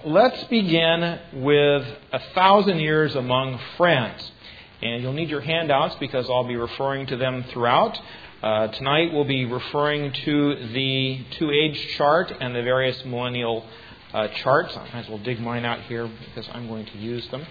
let's begin with 1,000 Years Among Friends. And you'll need your handouts because I'll be referring to them throughout. Tonight we'll be referring to the two-age chart and the various millennial charts. I might as well dig mine out here because I'm going to use them.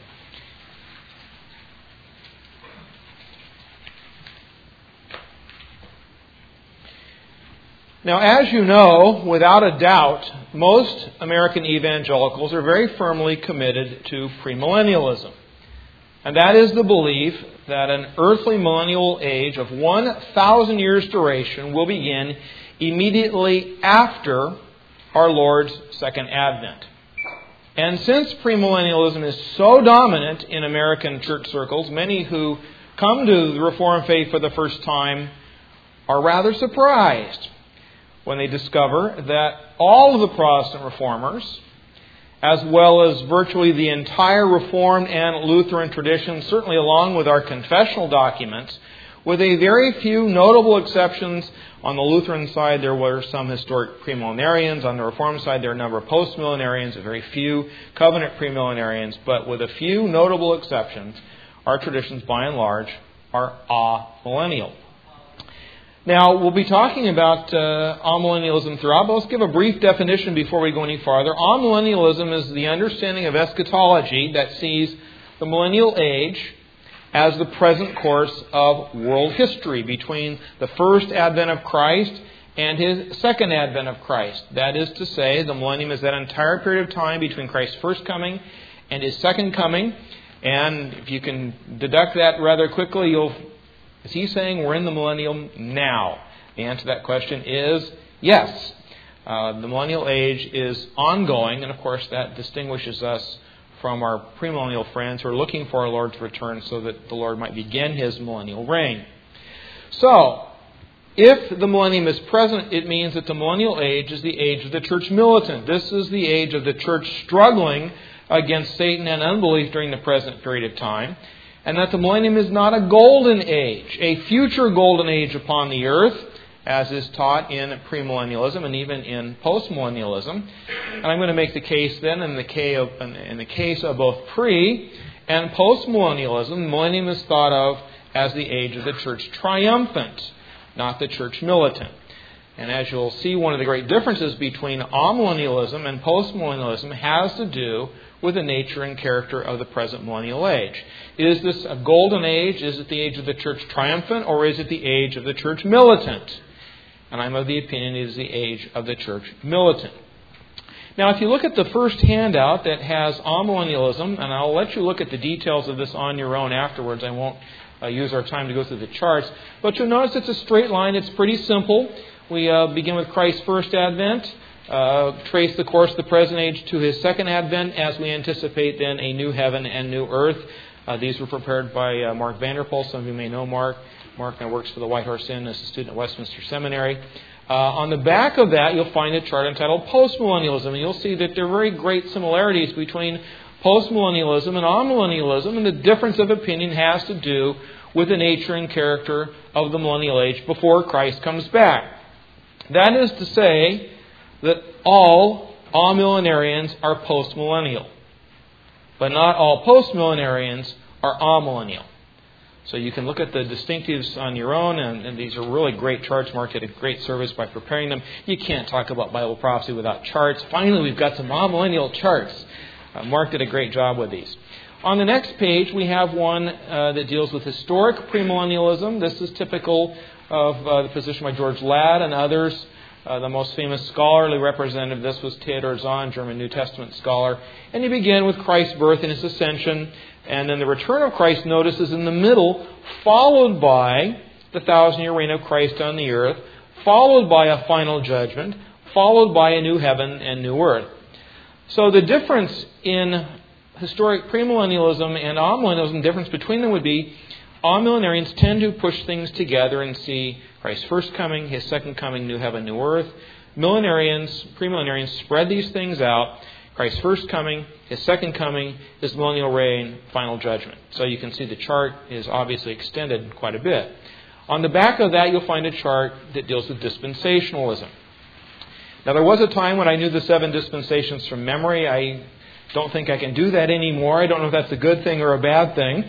Now, as you know, without a doubt, most American evangelicals are very firmly committed to premillennialism. And that is the belief that an earthly millennial age of 1,000 years duration will begin immediately after our Lord's second advent. And since premillennialism is so dominant in American church circles, many who come to the Reformed faith for the first time are rather surprised when they discover that all of the Protestant reformers, as well as virtually the entire Reformed and Lutheran tradition, certainly along with our confessional documents, with a very few notable exceptions. On the Lutheran side, there were some historic premillenarians. On the Reformed side, there are a number of postmillenarians, a very few covenant premillenarians. But with a few notable exceptions, our traditions, by and large, are amillennial. Now, we'll be talking about amillennialism throughout, but let's give a brief definition before we go any farther. Amillennialism is the understanding of eschatology that sees the millennial age as the present course of world history between the first advent of Christ and His second advent of Christ. That is to say, the millennium is that entire period of time between Christ's first coming and His second coming. And if you can deduct that rather quickly, is he saying we're in the millennium now? The answer to that question is yes. The millennial age is ongoing, and of course that distinguishes us from our premillennial friends who are looking for our Lord's return so that the Lord might begin His millennial reign. So, if the millennium is present, it means that the millennial age is the age of the church militant. This is the age of the church struggling against Satan and unbelief during the present period of time. And that the millennium is not a golden age, a future golden age upon the earth, as is taught in premillennialism and even in postmillennialism. And I'm going to make the case then in the case of both pre and postmillennialism, the millennium is thought of as the age of the church triumphant, not the church militant. And as you'll see, one of the great differences between amillennialism and postmillennialism has to do with the nature and character of the present millennial age. Is this a golden age? Is it the age of the church triumphant? Or is it the age of the church militant? And I'm of the opinion it is the age of the church militant. Now, if you look at the first handout that has amillennialism, and I'll let you look at the details of this on your own afterwards. I won't use our time to go through the charts. But you'll notice it's a straight line. It's pretty simple. We begin with Christ's first advent. Trace the course of the present age to His second advent as we anticipate then a new heaven and new earth. These were prepared by Mark Vanderpool. Some of you may know Mark. Mark now works for the White Horse Inn as a student at Westminster Seminary. On the back of that, you'll find a chart entitled Postmillennialism. And you'll see that there are very great similarities between postmillennialism and amillennialism. And the difference of opinion has to do with the nature and character of the millennial age before Christ comes back. That is to say that all amillenarians are postmillennial. But not all postmillenarians are amillennial. So you can look at the distinctives on your own, and these are really great charts. Mark did a great service by preparing them. You can't talk about Bible prophecy without charts. Finally, we've got some amillennial charts. Mark did a great job with these. On the next page, we have one that deals with historic premillennialism. This is typical of the position by George Ladd and others. The most famous scholarly representative of this was Theodor Zahn, German New Testament scholar. And you begin with Christ's birth and His ascension. And then the return of Christ, notice, is in the middle, followed by the 1,000-year reign of Christ on the earth, followed by a final judgment, followed by a new heaven and new earth. So the difference in historic premillennialism and amillennialism, the difference between them would be amillenarians tend to push things together and see Christ's first coming, His second coming, new heaven, new earth. Premillenarians spread these things out. Christ's first coming, His second coming, His millennial reign, final judgment. So you can see the chart is obviously extended quite a bit. On the back of that, you'll find a chart that deals with dispensationalism. Now, there was a time when I knew the 7 dispensations from memory. I don't think I can do that anymore. I don't know if that's a good thing or a bad thing.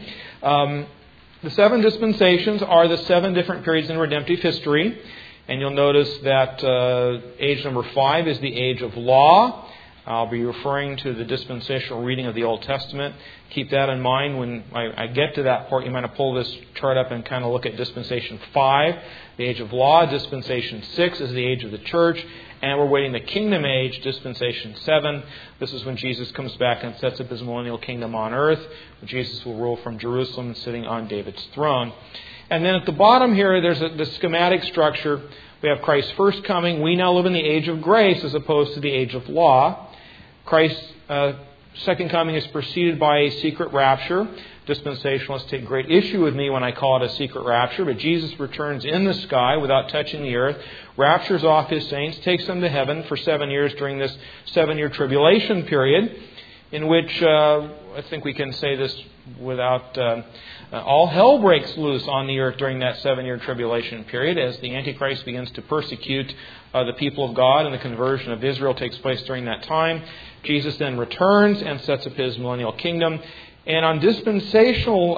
The 7 dispensations are the 7 different periods in redemptive history. And you'll notice that age number 5 is the age of law. I'll be referring to the dispensational reading of the Old Testament. Keep that in mind when I get to that part. You might pull this chart up and kind of look at dispensation 5, the age of law. Dispensation 6 is the age of the church. And we're waiting the kingdom age, dispensation 7. This is when Jesus comes back and sets up his millennial kingdom on earth. When Jesus will rule from Jerusalem, sitting on David's throne. And then at the bottom here, there's the schematic structure. We have Christ's first coming. We now live in the age of grace as opposed to the age of law. Christ's second coming is preceded by a secret rapture. Dispensationalists take great issue with me when I call it a secret rapture, but Jesus returns in the sky without touching the earth, raptures off his saints, takes them to heaven for 7 years during this 7-year tribulation period, in which I think we can say this without all hell breaks loose on the earth during that 7-year tribulation period as the Antichrist begins to persecute the people of God, and the conversion of Israel takes place during that time. Jesus then returns and sets up his millennial kingdom. And on a dispensational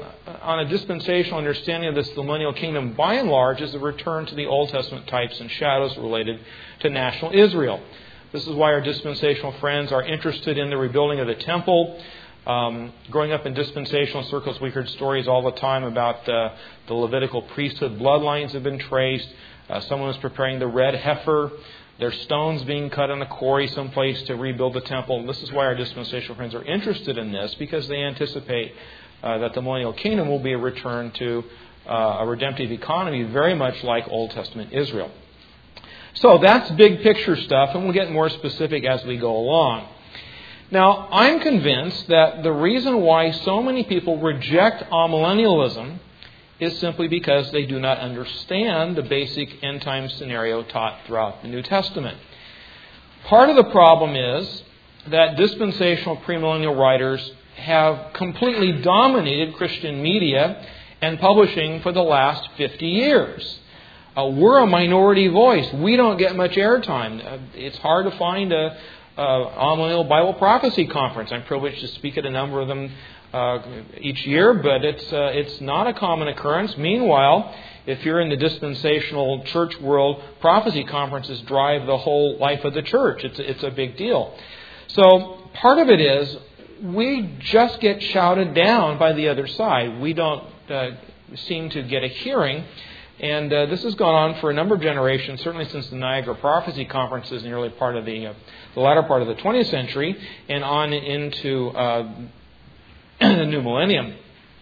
understanding of this, the millennial kingdom, by and large, is a return to the Old Testament types and shadows related to national Israel. This is why our dispensational friends are interested in the rebuilding of the temple. Growing up in dispensational circles, we heard stories all the time about the Levitical priesthood bloodlines have been traced. Someone was preparing the red heifer. There's stones being cut in a quarry someplace to rebuild the temple. And this is why our dispensational friends are interested in this, because they anticipate that the millennial kingdom will be a return to a redemptive economy very much like Old Testament Israel. So that's big picture stuff, and we'll get more specific as we go along. Now, I'm convinced that the reason why so many people reject amillennialism is simply because they do not understand the basic end-time scenario taught throughout the New Testament. Part of the problem is that dispensational premillennial writers have completely dominated Christian media and publishing for the last 50 years. We're a minority voice. We don't get much airtime. It's hard to find a amillennial Bible prophecy conference. I'm privileged to speak at a number of them each year, but it's not a common occurrence. Meanwhile, if you're in the dispensational church world, prophecy conferences drive the whole life of the church. It's a big deal. So part of it is we just get shouted down by the other side. We don't seem to get a hearing. And this has gone on for a number of generations, certainly since the Niagara Prophecy Conferences in the early part of the latter part of the 20th century, and on into the new millennium.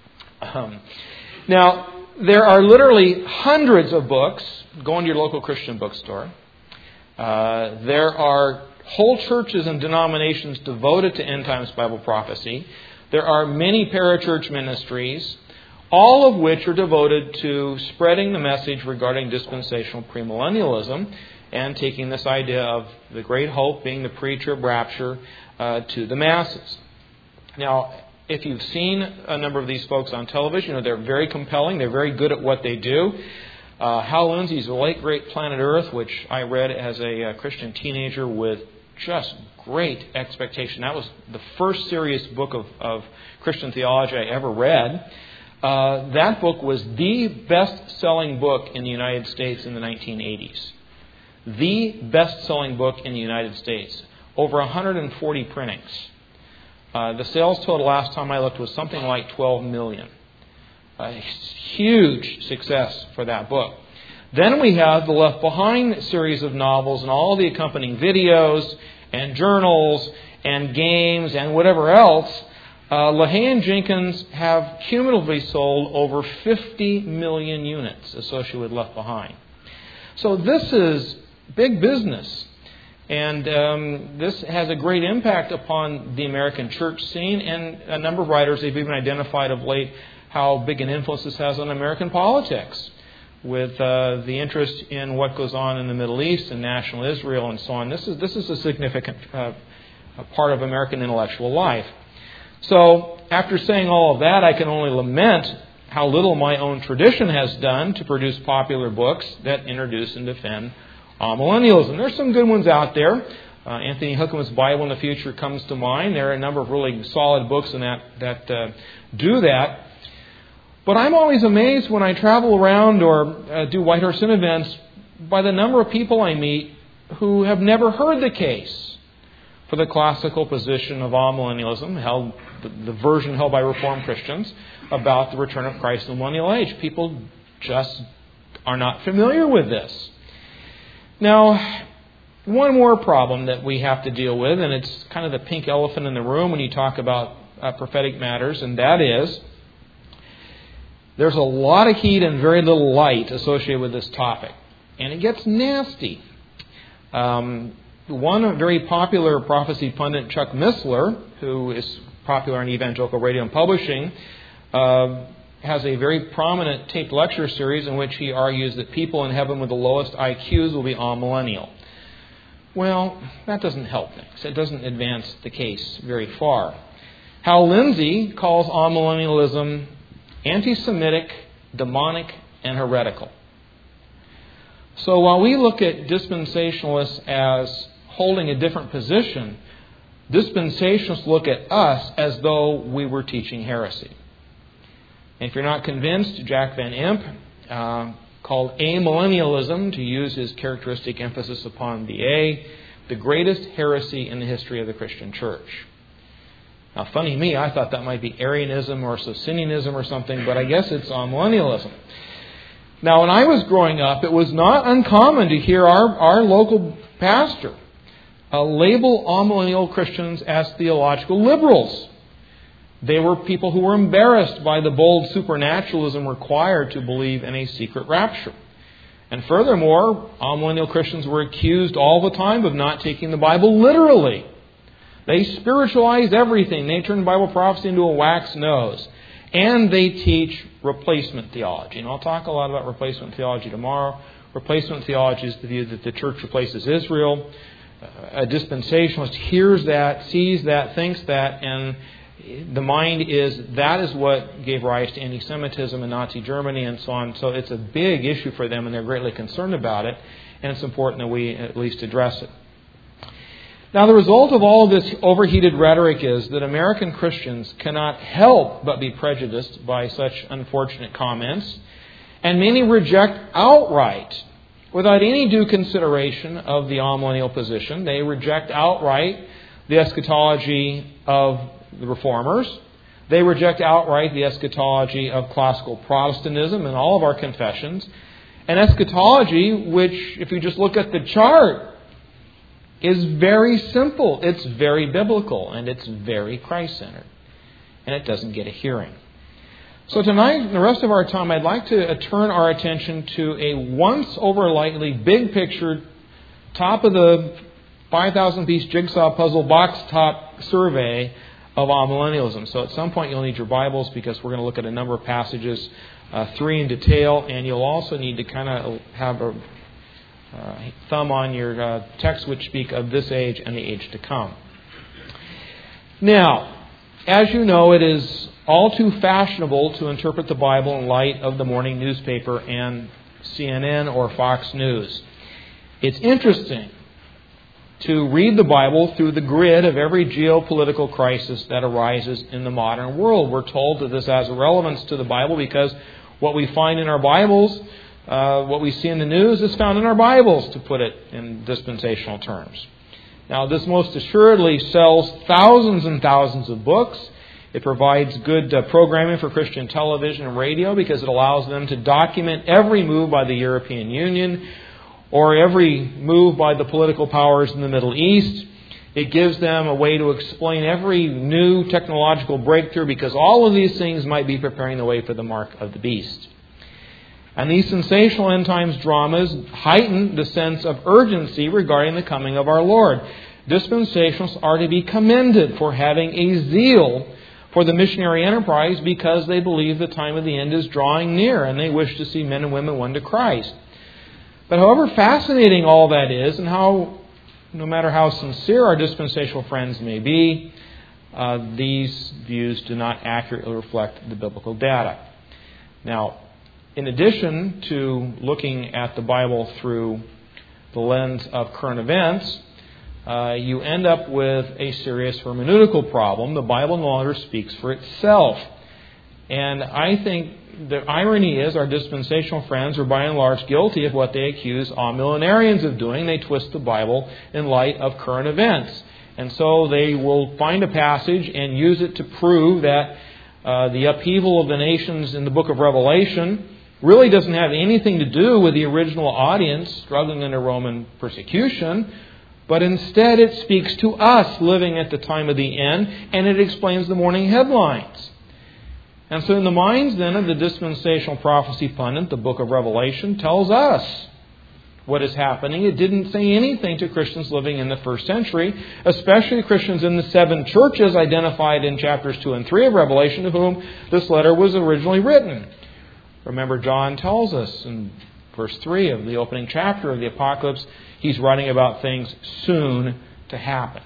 Now, there are literally hundreds of books. Go into your local Christian bookstore. There are whole churches and denominations devoted to end times Bible prophecy. There are many parachurch ministries, all of which are devoted to spreading the message regarding dispensational premillennialism and taking this idea of the great hope being the pre-trib rapture to the masses. Now, if you've seen a number of these folks on television, they're very compelling. They're very good at what they do. Hal Lindsey's The Late Great Planet Earth, which I read as a Christian teenager with just great expectation. That was the first serious book of Christian theology I ever read. That book was the best-selling book in the United States in the 1980s. The best-selling book in the United States. Over 140 printings. The sales total last time I looked was something like 12 million. A huge success for that book. Then we have the Left Behind series of novels and all the accompanying videos and journals and games and whatever else. LaHaye and Jenkins have cumulatively sold over 50 million units associated with Left Behind. So this is big business. And this has a great impact upon the American church scene, and a number of writers have even identified of late how big an influence this has on American politics, with the interest in what goes on in the Middle East and national Israel and so on. This is a significant part of American intellectual life. So after saying all of that, I can only lament how little my own tradition has done to produce popular books that introduce and defend amillennialism. There's some good ones out there. Anthony Hookham's Bible in the Future comes to mind. There are a number of really solid books in that do that. But I'm always amazed when I travel around or do White Horse Inn events by the number of people I meet who have never heard the case for the classical position of amillennialism, the version held by Reformed Christians, about the return of Christ in the millennial age. People just are not familiar with this. Now, one more problem that we have to deal with, and it's kind of the pink elephant in the room when you talk about prophetic matters, and that is there's a lot of heat and very little light associated with this topic. And it gets nasty. One very popular prophecy pundit, Chuck Missler, who is popular in evangelical radio and publishing, has a very prominent taped lecture series in which he argues that people in heaven with the lowest IQs will be amillennial. Well, that doesn't help things. It doesn't advance the case very far. Hal Lindsey calls amillennialism anti-Semitic, demonic, and heretical. So while we look at dispensationalists as holding a different position, dispensationalists look at us as though we were teaching heresy. And if you're not convinced, Jack Van Impe called amillennialism, to use his characteristic emphasis upon the A, the greatest heresy in the history of the Christian church. Now, funny me, I thought that might be Arianism or Socinianism or something, but I guess it's amillennialism. Now, when I was growing up, it was not uncommon to hear our local pastor label amillennial Christians as theological liberals. They were people who were embarrassed by the bold supernaturalism required to believe in a secret rapture. And furthermore, amillennial Christians were accused all the time of not taking the Bible literally. They spiritualize everything. They turn Bible prophecy into a wax nose. And they teach replacement theology. And I'll talk a lot about replacement theology tomorrow. Replacement theology is the view that the church replaces Israel. A dispensationalist hears that, sees that, thinks that, and the mind is that is what gave rise to anti-Semitism in Nazi Germany and so on. So it's a big issue for them, and they're greatly concerned about it. And it's important that we at least address it. Now, the result of all of this overheated rhetoric is that American Christians cannot help but be prejudiced by such unfortunate comments, and many reject outright, without any due consideration of the amillennial position. They reject outright the eschatology of the Reformers. They reject outright the eschatology of classical Protestantism in all of our confessions. An eschatology which, if you just look at the chart, is very simple. It's very biblical, and it's very Christ-centered. And it doesn't get a hearing. So tonight, in the rest of our time, I'd like to turn our attention to a once-over-lightly, big-picture, top-of-the 5,000-piece jigsaw puzzle box-top survey of amillennialism. So at some point, you'll need your Bibles because we're going to look at a number of passages, 3 in detail, and you'll also need to kind of have a thumb on your texts which speak of this age and the age to come. Now, as you know, it is all too fashionable to interpret the Bible in light of the morning newspaper and CNN or Fox News. It's interesting to read the Bible through the grid of every geopolitical crisis that arises in the modern world. We're told that this has a relevance to the Bible because what we find in our Bibles, what we see in the news, is found in our Bibles, to put it in dispensational terms. Now, this most assuredly sells thousands and thousands of books. It provides good programming for Christian television and radio because it allows them to document every move by the European Union or every move by the political powers in the Middle East. It gives them a way to explain every new technological breakthrough because all of these things might be preparing the way for the mark of the beast. And these sensational end times dramas heighten the sense of urgency regarding the coming of our Lord. Dispensationalists are to be commended for having a zeal for the missionary enterprise because they believe the time of the end is drawing near and they wish to see men and women won to Christ. But however fascinating all that is, and how, no matter how sincere our dispensational friends may be, these views do not accurately reflect the biblical data. Now, in addition to looking at the Bible through the lens of current events, you end up with a serious hermeneutical problem. The Bible no longer speaks for itself. And I think the irony is our dispensational friends are by and large guilty of what they accuse amillenarians of doing. They twist the Bible in light of current events. And so they will find a passage and use it to prove that the upheaval of the nations in the book of Revelation really doesn't have anything to do with the original audience struggling under Roman persecution, but instead it speaks to us living at the time of the end, and it explains the morning headlines. And so in the minds then of the dispensational prophecy pundit, the book of Revelation tells us what is happening. It didn't say anything to Christians living in the first century, especially Christians in the 7 churches identified in chapters 2 and 3 of Revelation, to whom this letter was originally written. Remember, John tells us in verse 3 of the opening chapter of the Apocalypse, he's writing about things soon to happen.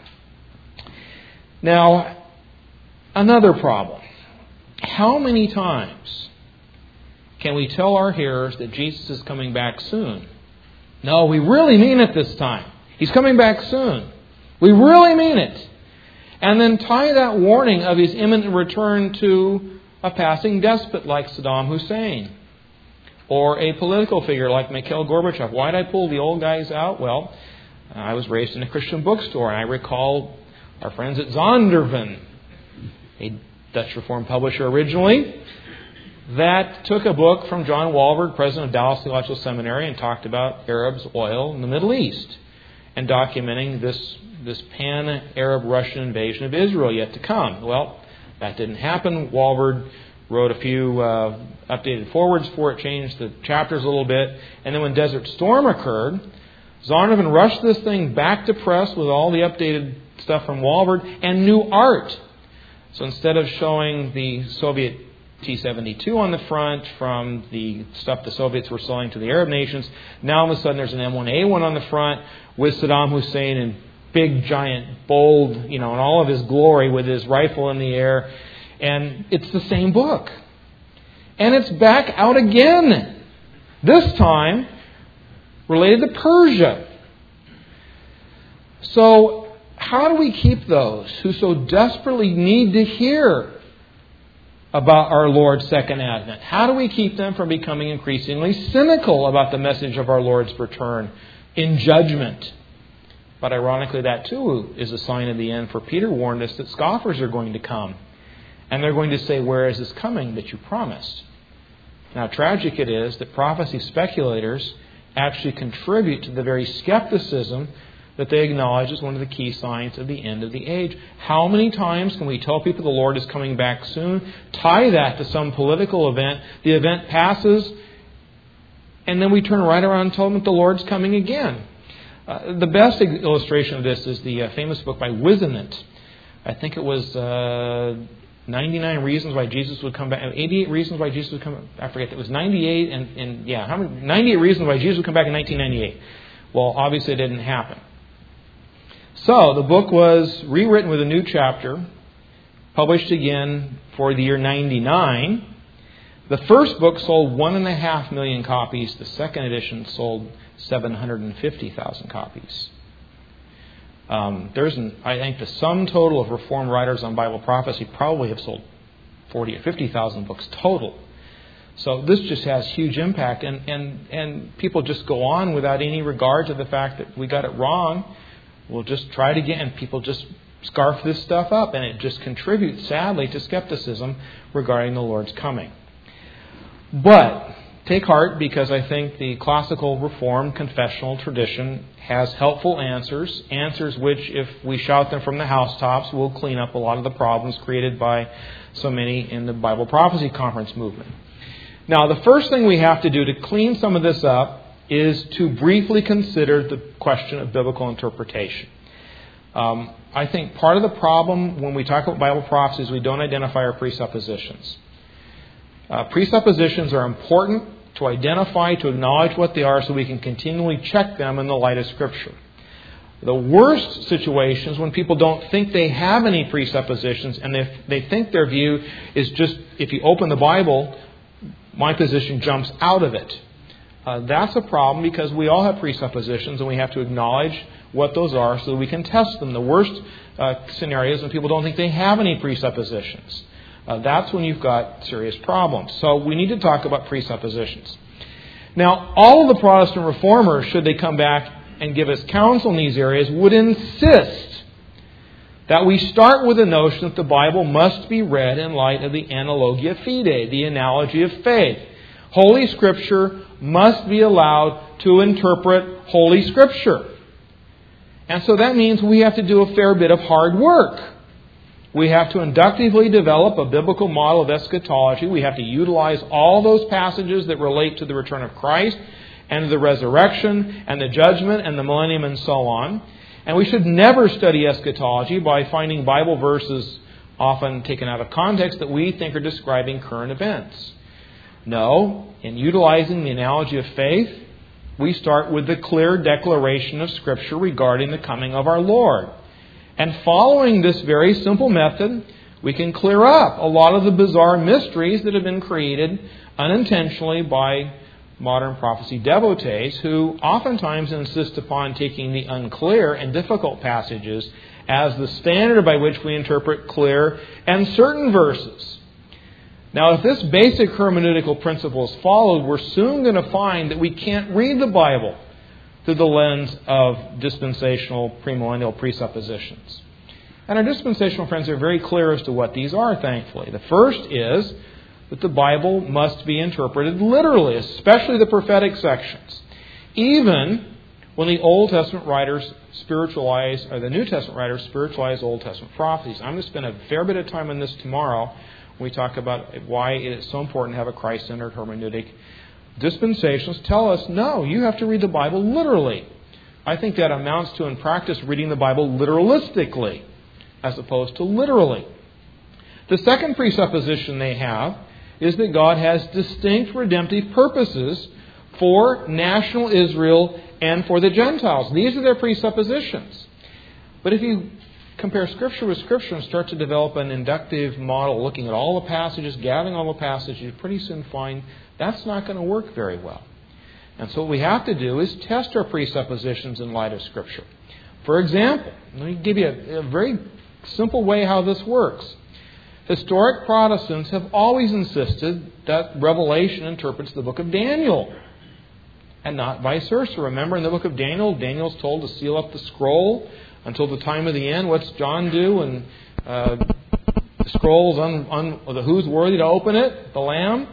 Now, another problem. How many times can we tell our hearers that Jesus is coming back soon? No, we really mean it this time. He's coming back soon. We really mean it. And then tie that warning of His imminent return to a passing despot like Saddam Hussein, or a political figure like Mikhail Gorbachev. Why did I pull the old guys out? Well, I was raised in a Christian bookstore, and I recall our friends at Zondervan, a Dutch Reformed publisher originally, that took a book from John Walvoord, president of Dallas Theological Seminary, and talked about Arabs, oil in the Middle East, and documenting this pan-Arab Russian invasion of Israel yet to come. Well, that didn't happen. Walvoord wrote a few updated forwards for it, changed the chapters a little bit, and then when Desert Storm occurred, Zondervan rushed this thing back to press with all the updated stuff from Walvoord and new art. So instead of showing the Soviet T-72 on the front from the stuff the Soviets were selling to the Arab nations, now all of a sudden there's an M1A1 on the front with Saddam Hussein in big, giant, bold, in all of his glory with his rifle in the air. And it's the same book. And it's back out again. This time related to Persia. So how do we keep those who so desperately need to hear about our Lord's second advent? How do we keep them from becoming increasingly cynical about the message of our Lord's return in judgment? But ironically, that too is a sign of the end, for Peter warned us that scoffers are going to come. And they're going to say, "Where is this coming that you promised?" Now, tragic it is that prophecy speculators actually contribute to the very skepticism that they acknowledge as one of the key signs of the end of the age. How many times can we tell people the Lord is coming back soon, tie that to some political event, the event passes, and then we turn right around and tell them that the Lord's coming again? The best illustration of this is the famous book by Wisenant. I think it was 99 Reasons Why Jesus Would Come Back, 88 Reasons Why Jesus Would Come Back. I forget, it was 98 and 98 Reasons Why Jesus Would Come Back in 1998. Well, obviously it didn't happen. So, the book was rewritten with a new chapter, published again for the year 99. The first book sold 1.5 million copies. The second edition sold 750,000 copies. I think the sum total of Reformed writers on Bible prophecy probably have sold 40 or 50,000 books total. So this just has huge impact, and people just go on without any regard to the fact that we got it wrong. We'll just try it again. People just scarf this stuff up, and it just contributes, sadly, to skepticism regarding the Lord's coming. But take heart, because I think the classical Reformed confessional tradition has helpful answers which, if we shout them from the housetops, will clean up a lot of the problems created by so many in the Bible Prophecy Conference movement. Now, the first thing we have to do to clean some of this up is to briefly consider the question of biblical interpretation. I think part of the problem when we talk about Bible prophecy is we don't identify our presuppositions. Presuppositions are important to identify, to acknowledge what they are, so we can continually check them in the light of Scripture. The worst situation is when people don't think they have any presuppositions, and they think their view is just, if you open the Bible, my position jumps out of it. That's a problem, because we all have presuppositions, and we have to acknowledge what those are so that we can test them. The worst scenarios when people don't think they have any presuppositions. That's when you've got serious problems. So we need to talk about presuppositions. Now, all of the Protestant reformers, should they come back and give us counsel in these areas, would insist that we start with the notion that the Bible must be read in light of the analogia fide, the analogy of faith. Holy Scripture must be allowed to interpret Holy Scripture. And so that means we have to do a fair bit of hard work. We have to inductively develop a biblical model of eschatology. We have to utilize all those passages that relate to the return of Christ and the resurrection and the judgment and the millennium and so on. And we should never study eschatology by finding Bible verses often taken out of context that we think are describing current events. No, in utilizing the analogy of faith, we start with the clear declaration of Scripture regarding the coming of our Lord. And following this very simple method, we can clear up a lot of the bizarre mysteries that have been created unintentionally by modern prophecy devotees who oftentimes insist upon taking the unclear and difficult passages as the standard by which we interpret clear and certain verses. Now, if this basic hermeneutical principle is followed, we're soon going to find that we can't read the Bible through the lens of dispensational premillennial presuppositions. And our dispensational friends are very clear as to what these are, thankfully. The first is that the Bible must be interpreted literally, especially the prophetic sections. Even when the Old Testament writers spiritualize, or the New Testament writers spiritualize Old Testament prophecies. I'm going to spend a fair bit of time on this tomorrow when we talk about why it is so important to have a Christ-centered hermeneutic. Dispensationalists tell us, no, you have to read the Bible literally. I think that amounts to, in practice, reading the Bible literalistically as opposed to literally. The second presupposition they have is that God has distinct redemptive purposes for national Israel and for the Gentiles. These are their presuppositions. But if you compare Scripture with Scripture and start to develop an inductive model, looking at all the passages, gathering all the passages, you pretty soon find that's not going to work very well. And so what we have to do is test our presuppositions in light of Scripture. For example, let me give you a very simple way how this works. Historic Protestants have always insisted that Revelation interprets the book of Daniel and not vice versa. Remember in the book of Daniel, Daniel's told to seal up the scroll until the time of the end. What's John do when the scroll's who's worthy to open it? The Lamb.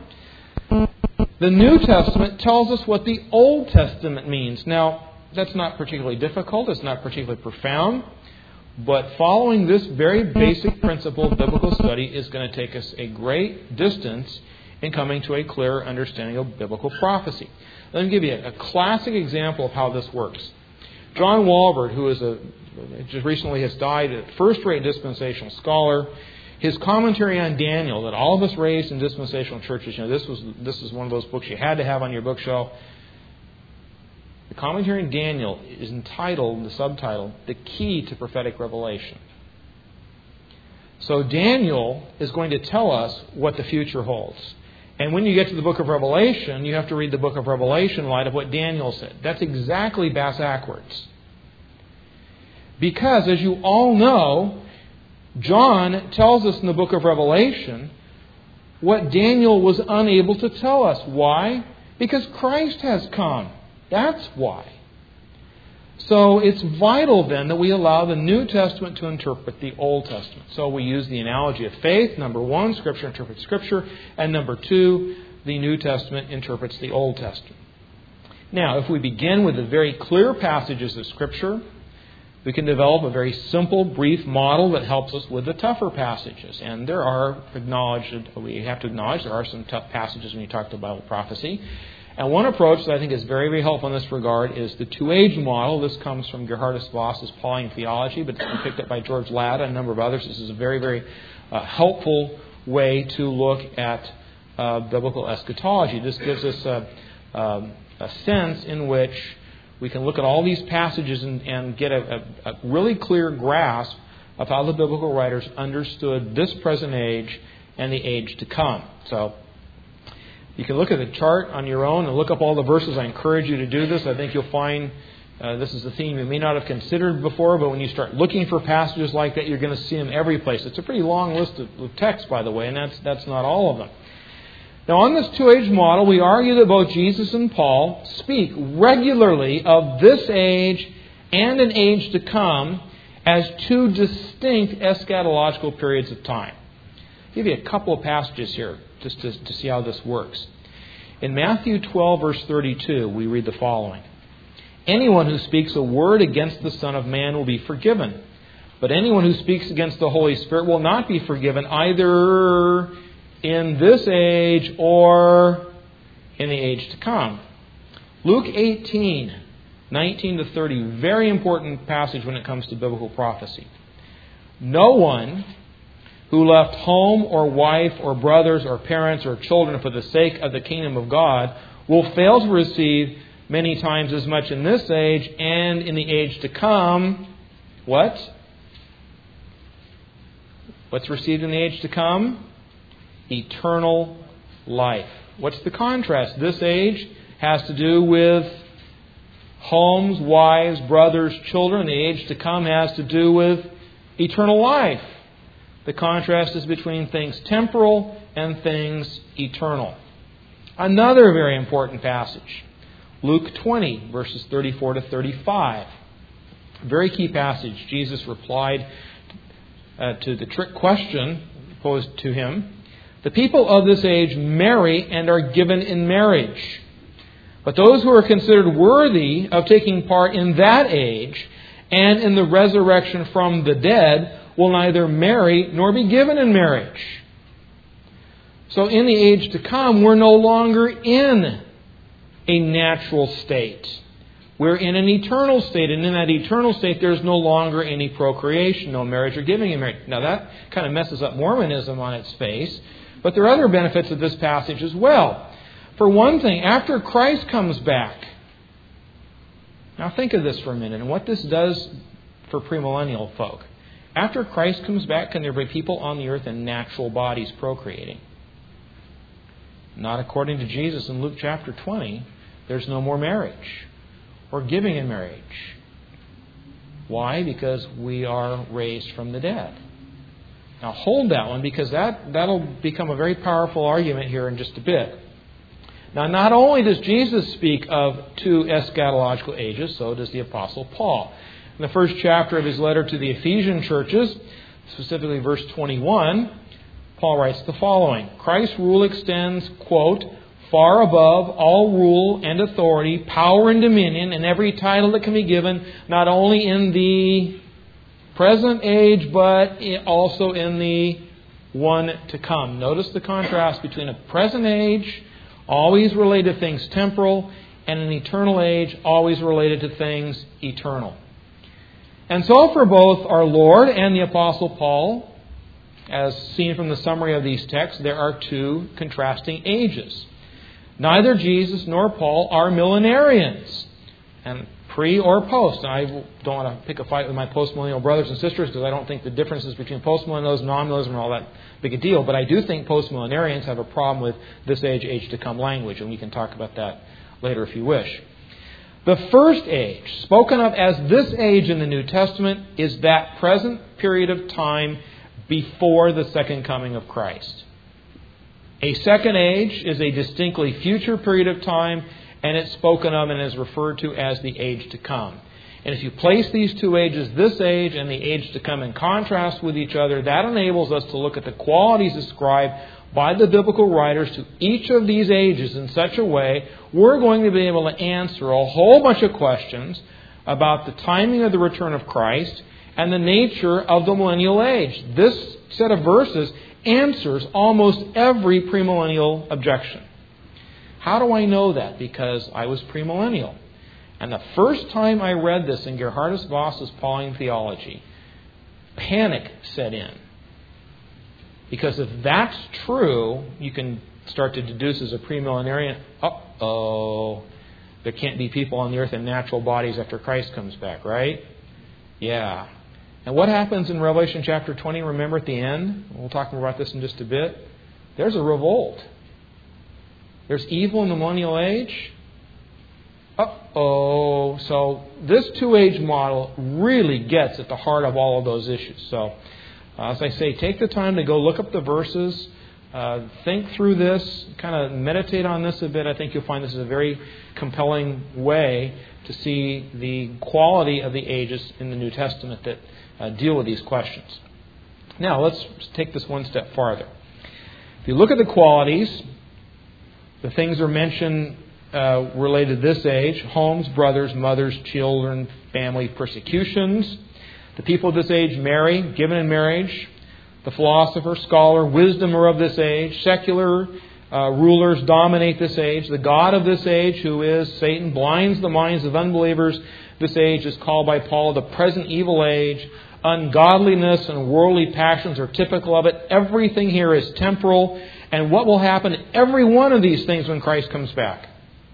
The New Testament tells us what the Old Testament means. Now, that's not particularly difficult. It's not particularly profound. But following this very basic principle of biblical study is going to take us a great distance in coming to a clearer understanding of biblical prophecy. Let me give you a classic example of how this works. John Walvoord, who is just recently has died, a first-rate dispensational scholar, his commentary on Daniel that all of us raised in dispensational churches, this is one of those books you had to have on your bookshelf. The commentary on Daniel is entitled, the subtitle, The Key to Prophetic Revelation. So Daniel is going to tell us what the future holds. And when you get to the book of Revelation, you have to read the book of Revelation in light of what Daniel said. That's exactly backwards. Because, as you all know, John tells us in the book of Revelation what Daniel was unable to tell us. Why? Because Christ has come. That's why. So it's vital then that we allow the New Testament to interpret the Old Testament. So we use the analogy of faith. Number one, Scripture interprets Scripture. And number two, the New Testament interprets the Old Testament. Now, if we begin with the very clear passages of Scripture, we can develop a very simple, brief model that helps us with the tougher passages. And we have to acknowledge there are some tough passages when you talk about Bible prophecy. And one approach that I think is very, very helpful in this regard is the two-age model. This comes from Gerhardus Voss's Pauline Theology, but it's been picked up by George Ladd and a number of others. This is a very, very helpful way to look at biblical eschatology. This gives us a sense in which we can look at all these passages and get a really clear grasp of how the biblical writers understood this present age and the age to come. So you can look at the chart on your own and look up all the verses. I encourage you to do this. I think you'll find This is a theme you may not have considered before, but when you start looking for passages like that, you're going to see them every place. It's a pretty long list of texts, by the way, and that's not all of them. Now, on this two-age model, we argue that both Jesus and Paul speak regularly of this age and an age to come as two distinct eschatological periods of time. I'll give you a couple of passages here just to see how this works. In Matthew 12, verse 32, we read the following. Anyone who speaks a word against the Son of Man will be forgiven. But anyone who speaks against the Holy Spirit will not be forgiven either in this age or in the age to come. Luke 18, 19 to 30, very important passage when it comes to biblical prophecy. No one who left home or wife or brothers or parents or children for the sake of the kingdom of God will fail to receive many times as much in this age and in the age to come. What? What's received in the age to come? Eternal life. What's the contrast? This age has to do with homes, wives, brothers, children. The age to come has to do with eternal life. The contrast is between things temporal and things eternal. Another very important passage. Luke 20, verses 34 to 35. Very key passage. Jesus replied to the trick question posed to him. The people of this age marry and are given in marriage. But those who are considered worthy of taking part in that age and in the resurrection from the dead will neither marry nor be given in marriage. So in the age to come, we're no longer in a natural state. We're in an eternal state, and in that eternal state there's no longer any procreation, no marriage or giving in marriage. Now that kind of messes up Mormonism on its face, but there are other benefits of this passage as well. For one thing, after Christ comes back, now think of this for a minute and what this does for premillennial folk. After Christ comes back, can there be people on the earth in natural bodies procreating? Not according to Jesus in Luke chapter 20. There's no more marriage or giving in marriage. Why? Because we are raised from the dead. Now hold that one, because that'll become a very powerful argument here in just a bit. Now not only does Jesus speak of two eschatological ages, so does the Apostle Paul. In the first chapter of his letter to the Ephesian churches, specifically verse 21, Paul writes the following. Christ's rule extends, quote, far above all rule and authority, power and dominion, and every title that can be given, not only in the present age, but also in the one to come. Notice the contrast between a present age, always related to things temporal, and an eternal age, always related to things eternal. And so for both our Lord and the Apostle Paul, as seen from the summary of these texts, there are two contrasting ages. Neither Jesus nor Paul are millenarians, and pre or post. And I don't want to pick a fight with my postmillennial brothers and sisters, because I don't think the differences between postmillennialism and non-millennialism are all that big a deal. But I do think postmillenarians have a problem with this age to come language, and we can talk about that later if you wish. The first age, spoken of as this age in the New Testament, is that present period of time before the second coming of Christ. A second age is a distinctly future period of time, and it's spoken of and is referred to as the age to come. And if you place these two ages, this age and the age to come, in contrast with each other, that enables us to look at the qualities ascribed by the biblical writers to each of these ages in such a way we're going to be able to answer a whole bunch of questions about the timing of the return of Christ and the nature of the millennial age. This set of verses answers almost every premillennial objection. How do I know that? Because I was premillennial. And the first time I read this in Gerhardus Voss's Pauline Theology, panic set in. Because if that's true, you can start to deduce as a premillenarian, there can't be people on the earth in natural bodies after Christ comes back, right? Yeah. And what happens in Revelation chapter 20, remember at the end? We'll talk more about this in just a bit. There's a revolt. There's evil in the millennial age. So this two-age model really gets at the heart of all of those issues. So, as I say, take the time to go look up the verses, think through this, kind of meditate on this a bit. I think you'll find this is a very compelling way to see the quality of the ages in the New Testament that deal with these questions. Now, let's take this one step farther. If you look at the qualities, the things are mentioned related to this age: homes, brothers, mothers, children, family, persecutions. The people of this age marry, given in marriage. The philosopher, scholar, wisdom are of this age. Secular rulers dominate this age. The god of this age, who is Satan, blinds the minds of unbelievers. This age is called by Paul the present evil age. Ungodliness and worldly passions are typical of it. Everything here is temporal. And what will happen to every one of these things when Christ comes back?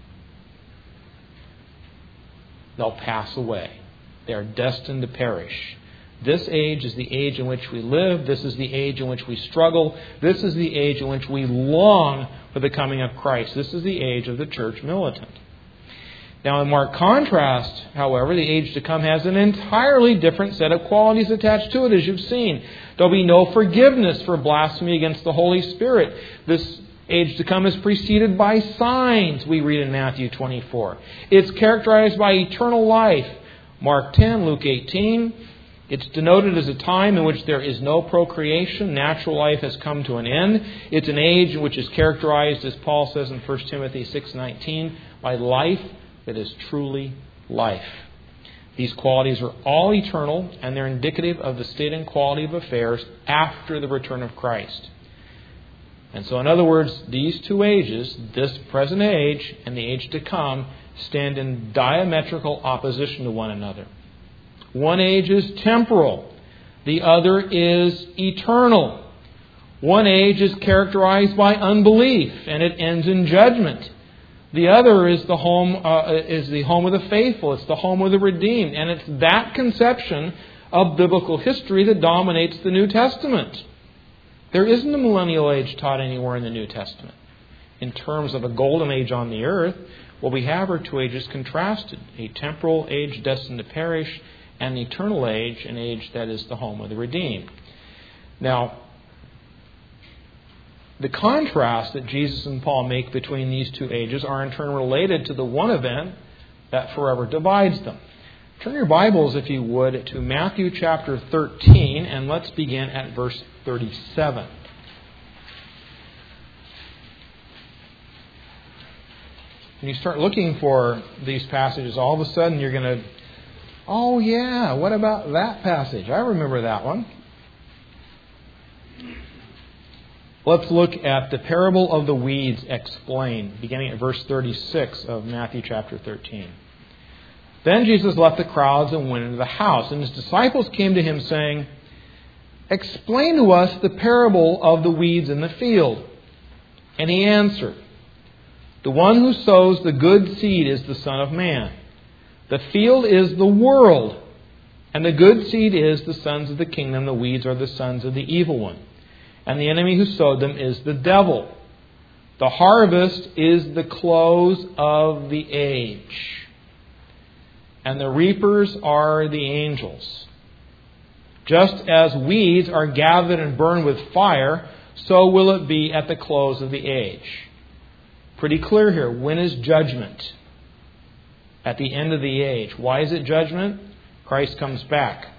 They'll pass away. They are destined to perish. This age is the age in which we live. This is the age in which we struggle. This is the age in which we long for the coming of Christ. This is the age of the church militant. Now, in marked contrast, however, the age to come has an entirely different set of qualities attached to it, as you've seen. There'll be no forgiveness for blasphemy against the Holy Spirit. This age to come is preceded by signs, we read in Matthew 24. It's characterized by eternal life. Mark 10, Luke 18. It's denoted as a time in which there is no procreation. Natural life has come to an end. It's an age which is characterized, as Paul says in 1 Timothy 6:19, by life that is truly life. These qualities are all eternal, and they're indicative of the state and quality of affairs after the return of Christ. And so, in other words, these two ages, this present age and the age to come, stand in diametrical opposition to one another. One age is temporal. The other is eternal. One age is characterized by unbelief, and it ends in judgment. The other is the home of the faithful. It's the home of the redeemed. And it's that conception of biblical history that dominates the New Testament. There isn't a millennial age taught anywhere in the New Testament. In terms of a golden age on the earth, what we have are two ages contrasted. A temporal age destined to perish, and an eternal age, an age that is the home of the redeemed. Now, the contrast that Jesus and Paul make between these two ages are in turn related to the one event that forever divides them. Turn your Bibles, if you would, to Matthew chapter 13, and let's begin at verse 37. When you start looking for these passages, all of a sudden you're going to, oh yeah, what about that passage? I remember that one. Let's look at the parable of the weeds explained, beginning at verse 36 of Matthew chapter 13. Then Jesus left the crowds and went into the house, and his disciples came to him saying, "Explain to us the parable of the weeds in the field." And he answered, "The one who sows the good seed is the Son of Man. The field is the world, and the good seed is the sons of the kingdom. The weeds are the sons of the evil one. And the enemy who sowed them is the devil. The harvest is the close of the age, and the reapers are the angels. Just as weeds are gathered and burned with fire, so will it be at the close of the age." Pretty clear here. When is judgment? At the end of the age. Why is it judgment? Christ comes back.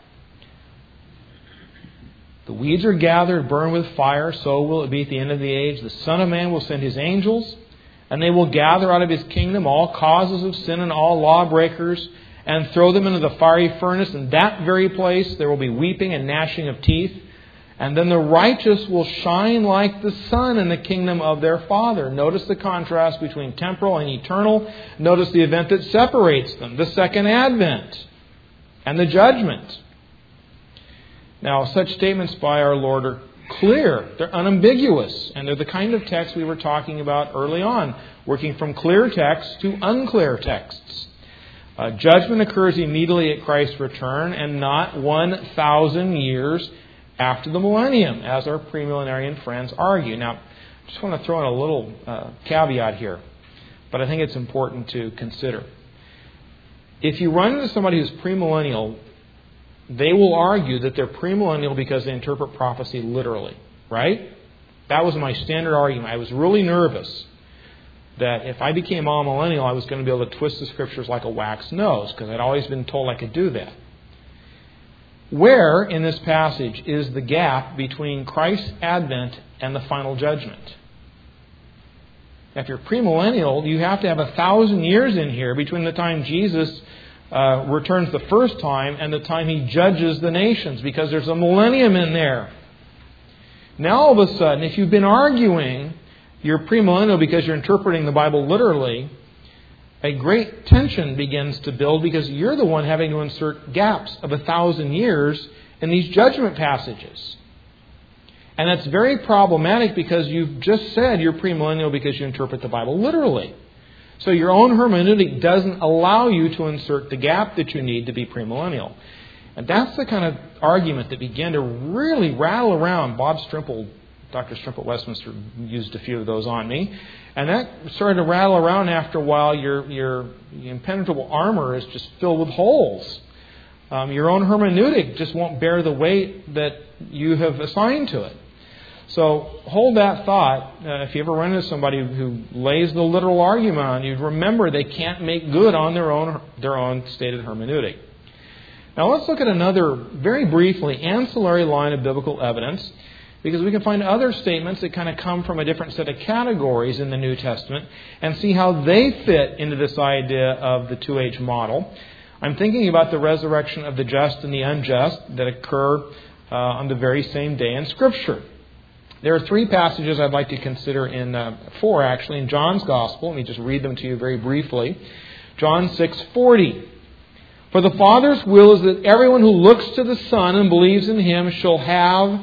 The weeds are gathered, burned with fire, so will it be at the end of the age. The Son of Man will send His angels, and they will gather out of His kingdom all causes of sin and all lawbreakers, and throw them into the fiery furnace. In that very place there will be weeping and gnashing of teeth. And then the righteous will shine like the sun in the kingdom of their Father. Notice the contrast between temporal and eternal. Notice the event that separates them, the second advent and the judgment. Now, such statements by our Lord are clear. They're unambiguous. And they're the kind of text we were talking about early on, working from clear texts to unclear texts. Judgment occurs immediately at Christ's return and not 1,000 years after the millennium, as our premillenarian friends argue. Now, I just want to throw in a little caveat here, but I think it's important to consider. if you run into somebody who's premillennial, they will argue that they're premillennial because they interpret prophecy literally, right? That was my standard argument. I was really nervous that if I became amillennial, I was going to be able to twist the Scriptures like a wax nose, because I'd always been told I could do that. Where in this passage is the gap between Christ's advent and the final judgment? If you're premillennial, you have to have 1,000 years in here between the time Jesus returns the first time and the time He judges the nations, because there's a millennium in there. Now all of a sudden, if you've been arguing you're premillennial because you're interpreting the Bible literally, a great tension begins to build, because you're the one having to insert gaps of 1,000 years in these judgment passages. And that's very problematic, because you've just said you're premillennial because you interpret the Bible literally. So your own hermeneutic doesn't allow you to insert the gap that you need to be premillennial. And that's the kind of argument that began to really rattle around. Bob Strimple, Dr. Strimple at Westminster, used a few of those on me. And that started to rattle around after a while. Your impenetrable armor is just filled with holes. Your own hermeneutic just won't bear the weight that you have assigned to it. So hold that thought. If you ever run into somebody who lays the literal argument on you, remember they can't make good on their own stated hermeneutic. Now let's look at another, very briefly, ancillary line of biblical evidence, because we can find other statements that kind of come from a different set of categories in the New Testament and see how they fit into this idea of the two-age model. I'm thinking about the resurrection of the just and the unjust that occur on the very same day in Scripture. There are three passages I'd like to consider four actually, in John's Gospel. Let me just read them to you very briefly. John 6:40. For the Father's will is that everyone who looks to the Son and believes in Him shall have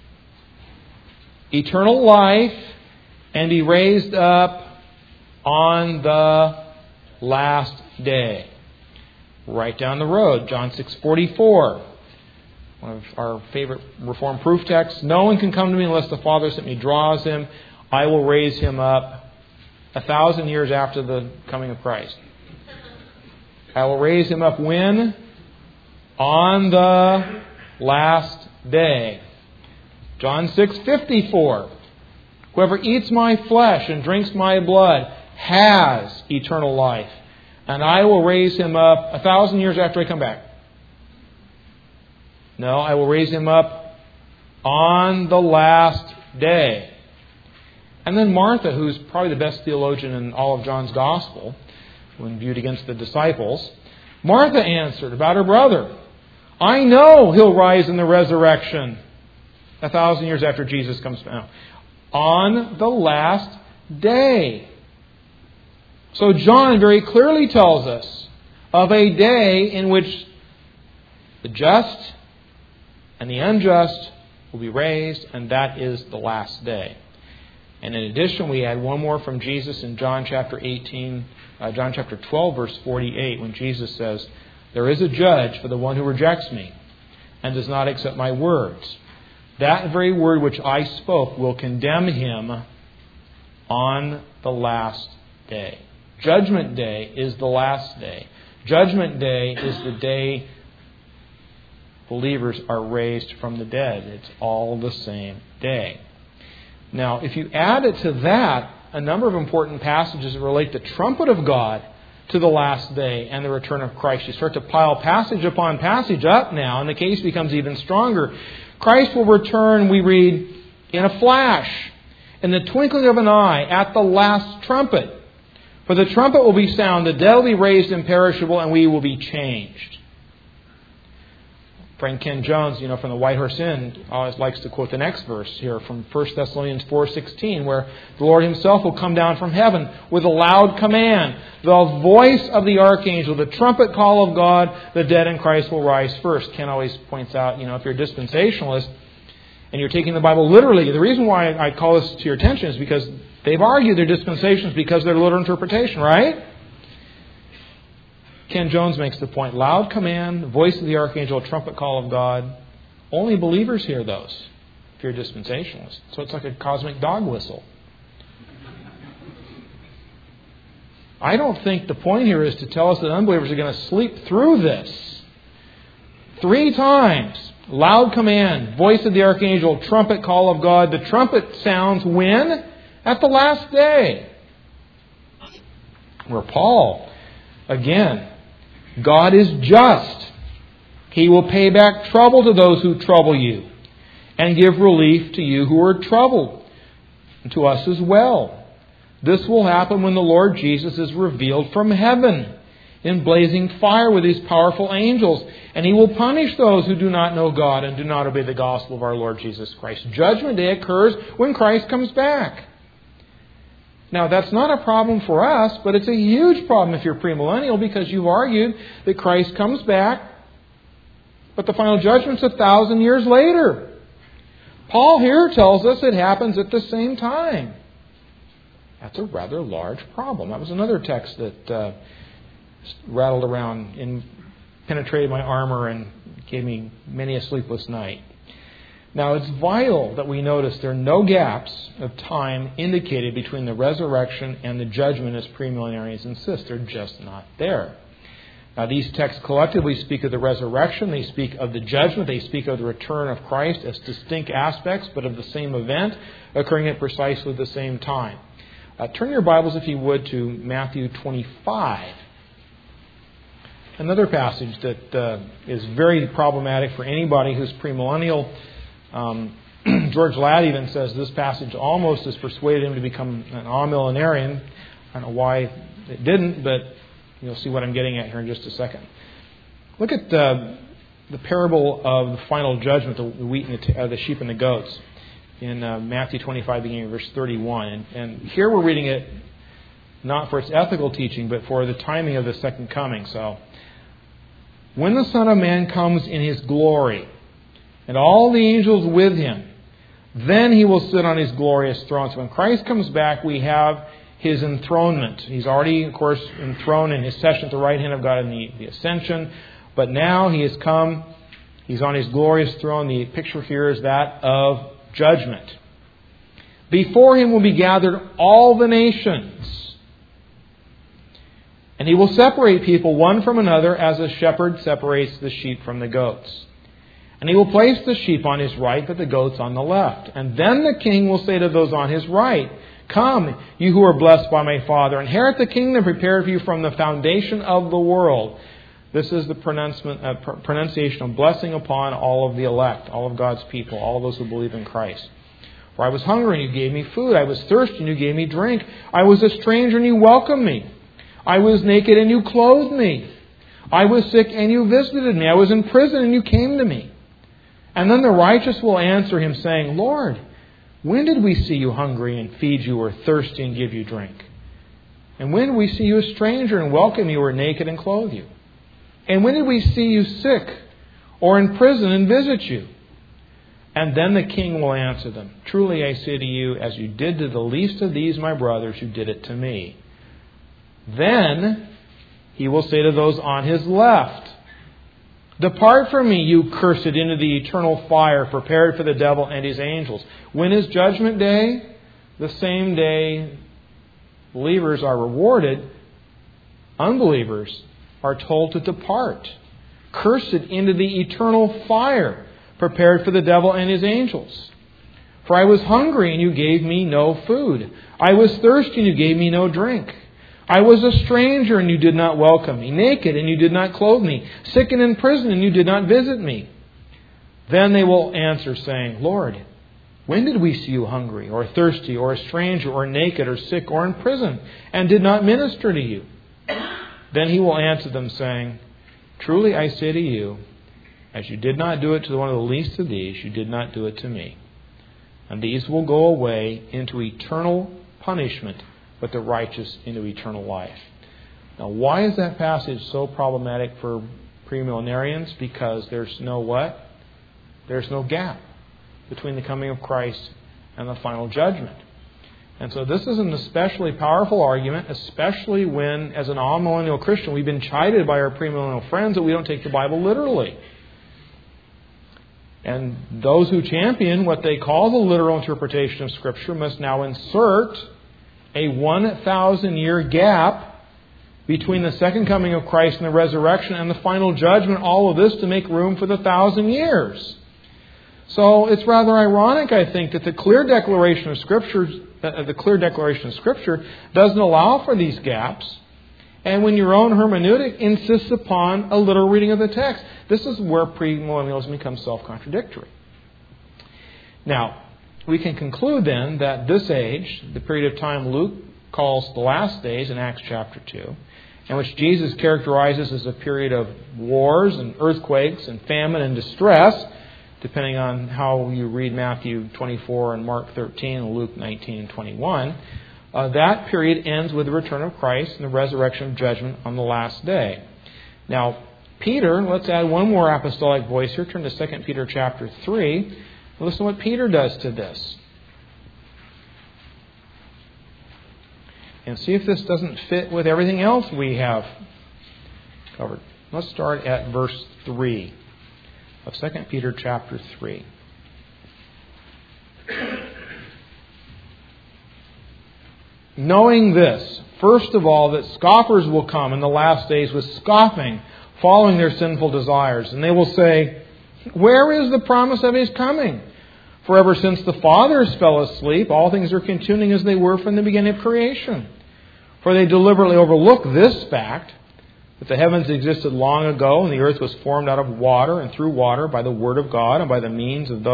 eternal life and be raised up on the last day. Right down the road, John 6:44. One of our favorite Reformed proof texts. No one can come to me unless the Father sent me draws him. I will raise him up 1,000 years after the coming of Christ. I will raise him up when? On the last day. John 6:54. Whoever eats my flesh and drinks my blood has eternal life, and I will raise him up 1,000 years after I come back. No, I will raise him up on the last day. And then Martha, who's probably the best theologian in all of John's Gospel, when viewed against the disciples, Martha answered about her brother, I know he'll rise in the resurrection 1,000 years after Jesus comes down. On the last day. So John very clearly tells us of a day in which the just and the unjust will be raised, and that is the last day. And in addition, we add one more from Jesus in John chapter 12, verse 48, when Jesus says, there is a judge for the one who rejects me and does not accept my words. That very word which I spoke will condemn him on the last day. Judgment Day is the last day. Judgment Day is the day believers are raised from the dead. It's all the same day. Now, if you add it to that, a number of important passages that relate the trumpet of God to the last day and the return of Christ. You start to pile passage upon passage up now, and the case becomes even stronger. Christ will return, we read, in a flash, in the twinkling of an eye, at the last trumpet. For the trumpet will be sound, the dead will be raised imperishable, and we will be changed. Friend Ken Jones, from the White Horse Inn, always likes to quote the next verse here from 1 Thessalonians 4:16, where the Lord Himself will come down from heaven with a loud command, the voice of the archangel, the trumpet call of God, the dead in Christ will rise first. Ken always points out, if you're a dispensationalist and you're taking the Bible literally, the reason why I call this to your attention is because they've argued their dispensations because of their literal interpretation, right? Ken Jones makes the point, loud command, voice of the archangel, trumpet call of God. Only believers hear those, if you're a dispensationalist. So it's like a cosmic dog whistle. I don't think the point here is to tell us that unbelievers are going to sleep through this. 3 times, loud command, voice of the archangel, trumpet call of God. The trumpet sounds when? At the last day. Where Paul, again, God is just. He will pay back trouble to those who trouble you and give relief to you who are troubled, and to us as well. This will happen when the Lord Jesus is revealed from heaven in blazing fire with His powerful angels, and He will punish those who do not know God and do not obey the gospel of our Lord Jesus Christ. Judgment Day occurs when Christ comes back. Now, that's not a problem for us, but it's a huge problem if you're premillennial, because you've argued that Christ comes back, but the final judgment's 1,000 years later. Paul here tells us it happens at the same time. That's a rather large problem. That was another text that rattled around and penetrated my armor and gave me many a sleepless night. Now, it's vital that we notice there are no gaps of time indicated between the resurrection and the judgment, as premillenarians insist. They're just not there. Now, these texts collectively speak of the resurrection. They speak of the judgment. They speak of the return of Christ as distinct aspects, but of the same event occurring at precisely the same time. Turn your Bibles, if you would, to Matthew 25. Another passage that is very problematic for anybody who's premillennial. George Ladd even says this passage almost has persuaded him to become an amillenarian. I don't know why it didn't, but you'll see what I'm getting at here in just a second. Look at the parable of the final judgment, the wheat and the sheep and the goats, in Matthew 25, beginning in verse 31. And here we're reading it not for its ethical teaching, but for the timing of the second coming. So, when the Son of Man comes in His glory, and all the angels with Him, then He will sit on His glorious throne. So when Christ comes back, we have His enthronement. He's already, of course, enthroned in His session at the right hand of God in the ascension. But now He has come. He's on His glorious throne. The picture here is that of judgment. Before Him will be gathered all the nations. And He will separate people one from another as a shepherd separates the sheep from the goats. And He will place the sheep on His right, but the goats on the left. And then the King will say to those on His right, "Come, you who are blessed by my Father, inherit the kingdom prepared for you from the foundation of the world." This is the pronunciation of blessing upon all of the elect, all of God's people, all of those who believe in Christ. "For I was hungry, and you gave me food. I was thirsty, and you gave me drink. I was a stranger, and you welcomed me. I was naked, and you clothed me. I was sick, and you visited me. I was in prison, and you came to me." And then the righteous will answer Him, saying, "Lord, when did we see you hungry and feed you, or thirsty and give you drink? And when did we see you a stranger and welcome you, or naked and clothe you? And when did we see you sick or in prison and visit you?" And then the King will answer them, "Truly I say to you, as you did to the least of these my brothers, you did it to me." Then He will say to those on His left, "Depart from me, you cursed, into the eternal fire prepared for the devil and his angels." When is Judgment Day? The same day believers are rewarded, unbelievers are told to depart. Cursed into the eternal fire prepared for the devil and his angels. "For I was hungry, and you gave me no food. I was thirsty, and you gave me no drink. I was a stranger, and you did not welcome me. Naked, and you did not clothe me. Sick and in prison, and you did not visit me." Then they will answer, saying, "Lord, when did we see you hungry, or thirsty, or a stranger, or naked, or sick, or in prison, and did not minister to you?" Then He will answer them, saying, "Truly I say to you, as you did not do it to one of the least of these, you did not do it to me." And these will go away into eternal punishment, but the righteous into eternal life. Now, why is that passage so problematic for premillenarians? Because there's no what? There's no gap between the coming of Christ and the final judgment. And so this is an especially powerful argument, especially when, as an all-millennial Christian, we've been chided by our premillennial friends that we don't take the Bible literally. And those who champion what they call the literal interpretation of Scripture must now insert a 1,000-year gap between the second coming of Christ and the resurrection and the final judgment, all of this to make room for the 1,000 years. So it's rather ironic, I think, that the clear declaration of Scripture doesn't allow for these gaps. And when your own hermeneutic insists upon a literal reading of the text, this is where premillennialism becomes self-contradictory. Now, we can conclude then that this age, the period of time Luke calls the last days in Acts chapter 2, and which Jesus characterizes as a period of wars and earthquakes and famine and distress, depending on how you read Matthew 24 and Mark 13 and Luke 19 and 21, that period ends with the return of Christ and the resurrection of judgment on the last day. Now, Peter, let's add one more apostolic voice here. Turn to 2 Peter chapter 3. Listen to what Peter does to this. And see if this doesn't fit with everything else we have covered. Let's start at verse 3 of 2 Peter chapter 3. Knowing this, first of all, that scoffers will come in the last days with scoffing, following their sinful desires. And they will say, where is the promise of His coming? For ever since the fathers fell asleep, all things are continuing as they were from the beginning of creation. For they deliberately overlook this fact, that the heavens existed long ago, and the earth was formed out of water and through water by the word of God, and by the means of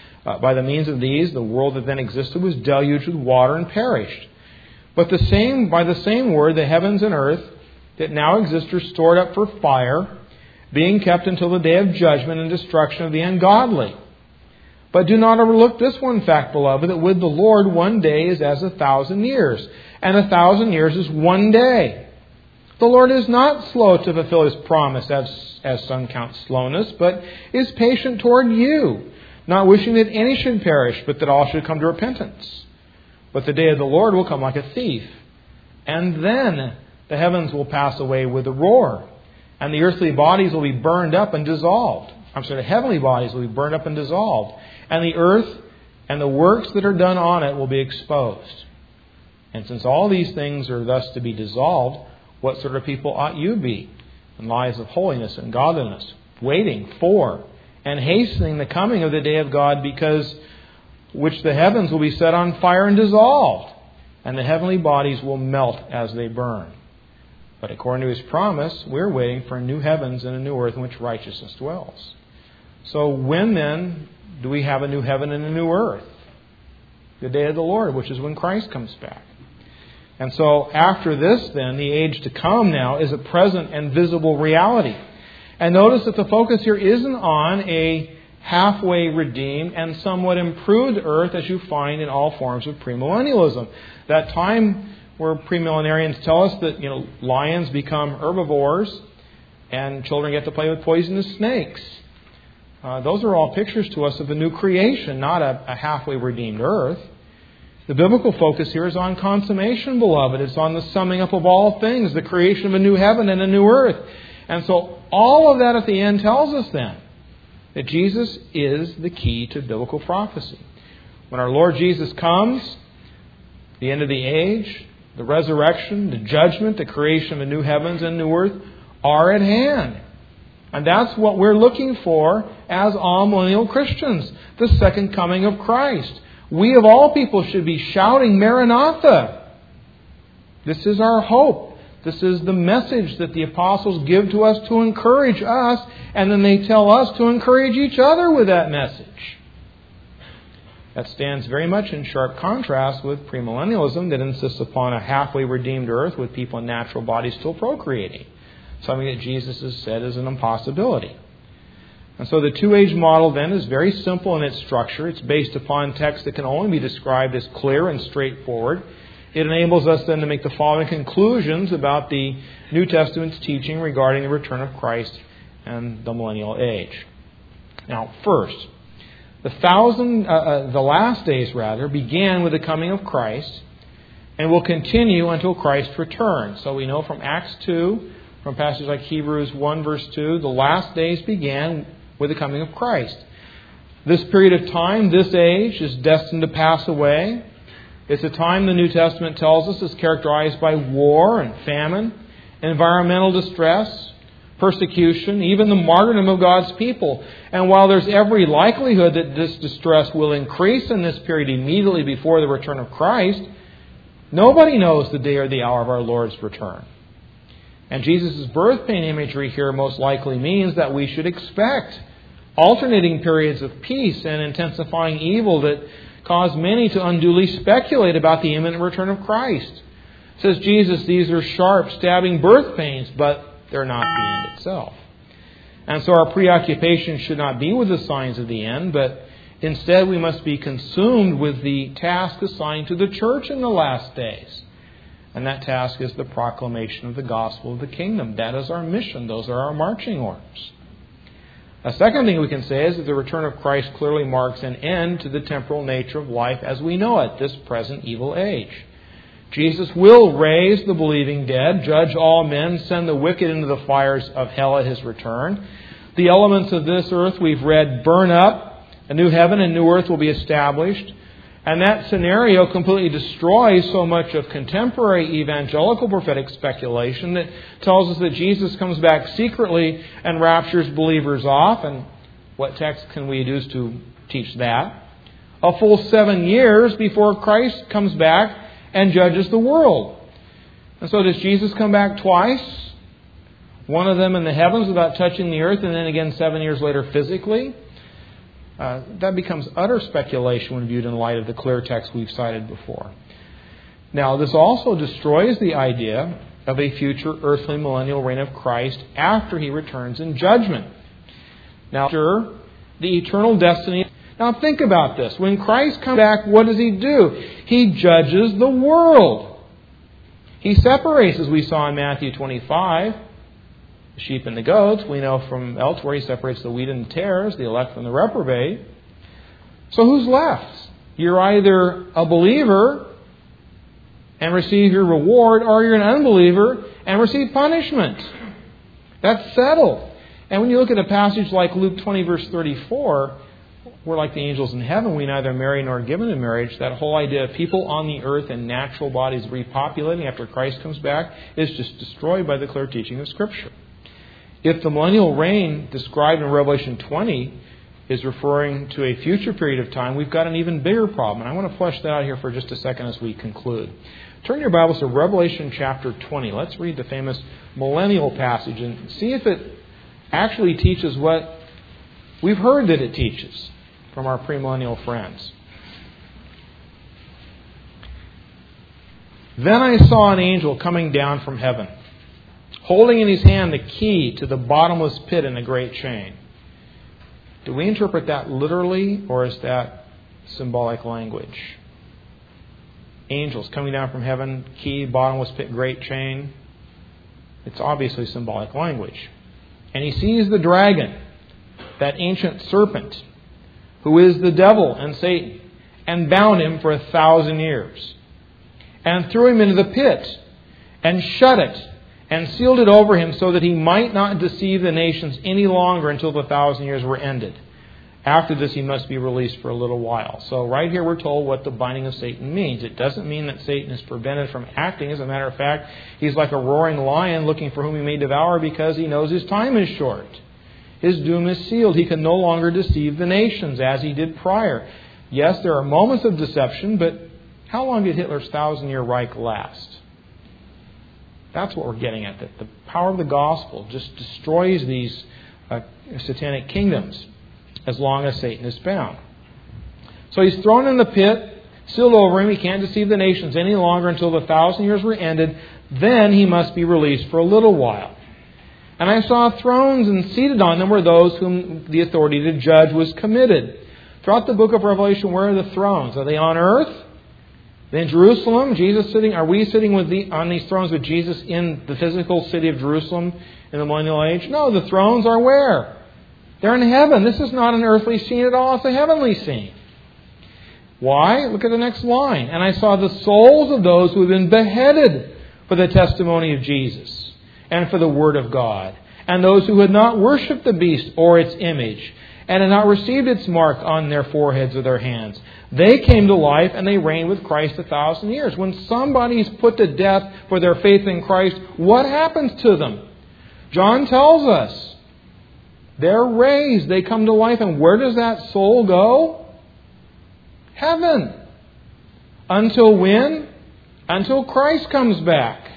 these, the world that then existed was deluged with water and perished. But by the same word, the heavens and earth that now exist are stored up for fire, being kept until the day of judgment and destruction of the ungodly. But do not overlook this one fact, beloved, that with the Lord 1 day is as 1,000 years, and 1,000 years is 1 day. The Lord is not slow to fulfill His promise, as some count slowness, but is patient toward you, not wishing that any should perish, but that all should come to repentance. But the day of the Lord will come like a thief, and then the heavens will pass away with a roar, and the earthly bodies will be burned up and dissolved. The heavenly bodies will be burned up and dissolved, and the earth and the works that are done on it will be exposed. And since all these things are thus to be dissolved, what sort of people ought you be in lives of holiness and godliness, waiting for and hastening the coming of the day of God, because which the heavens will be set on fire and dissolved, and the heavenly bodies will melt as they burn. But according to His promise, we're waiting for a new heavens and a new earth in which righteousness dwells. So when then do we have a new heaven and a new earth? The day of the Lord, which is when Christ comes back. And so after this then, the age to come now is a present and visible reality. And notice that the focus here isn't on a halfway redeemed and somewhat improved earth as you find in all forms of premillennialism. That time where premillenarians tell us that lions become herbivores and children get to play with poisonous snakes. Those are all pictures to us of a new creation, not a halfway redeemed earth. The biblical focus here is on consummation, beloved. It's on the summing up of all things, the creation of a new heaven and a new earth. And so all of that at the end tells us then that Jesus is the key to biblical prophecy. When our Lord Jesus comes, the end of the age, the resurrection, the judgment, the creation of a new heavens and new earth are at hand. And that's what we're looking for as amillennial Christians, the second coming of Christ. We of all people should be shouting Maranatha. This is our hope. This is the message that the apostles give to us to encourage us, and then they tell us to encourage each other with that message. That stands very much in sharp contrast with premillennialism that insists upon a halfway redeemed earth with people in natural bodies still procreating. Something that Jesus has said is an impossibility. And so the two-age model then is very simple in its structure. It's based upon text that can only be described as clear and straightforward. It enables us then to make the following conclusions about the New Testament's teaching regarding the return of Christ and the millennial age. Now, first, the last days began with the coming of Christ and will continue until Christ returns. So we know from Acts 2, from passages like Hebrews 1 verse 2, the last days began with the coming of Christ. This period of time, this age, is destined to pass away. It's a time the New Testament tells us is characterized by war and famine environmental distress, persecution, even the martyrdom of God's people. And while there's every likelihood that this distress will increase in this period immediately before the return of Christ, nobody knows the day or the hour of our Lord's return. And Jesus' birth pain imagery here most likely means that we should expect alternating periods of peace and intensifying evil that cause many to unduly speculate about the imminent return of Christ. Says Jesus, these are sharp, stabbing birth pains, but they're not the end itself. And so our preoccupation should not be with the signs of the end, but instead we must be consumed with the task assigned to the church in the last days. And that task is the proclamation of the gospel of the kingdom. That is our mission. Those are our marching orders. A second thing we can say is that the return of Christ clearly marks an end to the temporal nature of life as we know it, this present evil age. Jesus will raise the believing dead, judge all men, send the wicked into the fires of hell at His return. The elements of this earth, we've read, burn up. A new heaven and new earth will be established. And that scenario completely destroys so much of contemporary evangelical prophetic speculation that tells us that Jesus comes back secretly and raptures believers off. And what text can we use to teach that? A full 7 years before Christ comes back and judges the world. And so does Jesus come back twice? One of them in the heavens without touching the earth, and then again 7 years later physically? That becomes utter speculation when viewed in light of the clear text we've cited before. Now, this also destroys the idea of a future earthly millennial reign of Christ after He returns in judgment. Now, sure, the eternal destiny. Now, think about this. When Christ comes back, what does He do? He judges the world. He separates, as we saw in Matthew 25, the sheep and the goats. We know from elsewhere He separates the wheat and the tares, the elect from the reprobate. So who's left? You're either a believer and receive your reward, or you're an unbeliever and receive punishment. That's settled. And when you look at a passage like Luke 20, verse 34, we're like the angels in heaven. We neither marry nor are given in marriage. That whole idea of people on the earth and natural bodies repopulating after Christ comes back is just destroyed by the clear teaching of Scripture. If the millennial reign described in Revelation 20 is referring to a future period of time, we've got an even bigger problem. And I want to flesh that out here for just a second as we conclude. Turn your Bibles to Revelation chapter 20. Let's read the famous millennial passage and see if it actually teaches what we've heard that it teaches from our premillennial friends. Then I saw an angel coming down from heaven, holding in his hand the key to the bottomless pit and a great chain. Do we interpret that literally, or is that symbolic language? Angels coming down from heaven, key, bottomless pit, great chain. It's obviously symbolic language. And he sees the dragon, that ancient serpent, who is the devil and Satan, and bound him for 1,000 years, and threw him into the pit, and shut it, and sealed it over him so that he might not deceive the nations any longer until the 1,000 years were ended. After this, he must be released for a little while. So right here we're told what the binding of Satan means. It doesn't mean that Satan is prevented from acting. As a matter of fact, he's like a roaring lion looking for whom he may devour because he knows his time is short. His doom is sealed. He can no longer deceive the nations as he did prior. Yes, there are moments of deception, but how long did Hitler's 1,000-year Reich last? That's what we're getting at. That the power of the gospel just destroys these satanic kingdoms as long as Satan is bound. So he's thrown in the pit, sealed over him. He can't deceive the nations any longer until the 1,000 years were ended. Then he must be released for a little while. And I saw thrones, and seated on them were those whom the authority to judge was committed. Throughout the book of Revelation, where are the thrones? Are they on earth? In Jerusalem, are we sitting on these thrones with Jesus in the physical city of Jerusalem in the millennial age? No, the thrones are where? They're in heaven. This is not an earthly scene at all. It's a heavenly scene. Why? Look at the next line. And I saw the souls of those who have been beheaded for the testimony of Jesus and for the word of God, and those who had not worshipped the beast or its image, and had not received its mark on their foreheads or their hands. They came to life and they reigned with Christ 1,000 years. When somebody's put to death for their faith in Christ, what happens to them? John tells us they're raised. They come to life. And where does that soul go? Heaven. Until when? Until Christ comes back.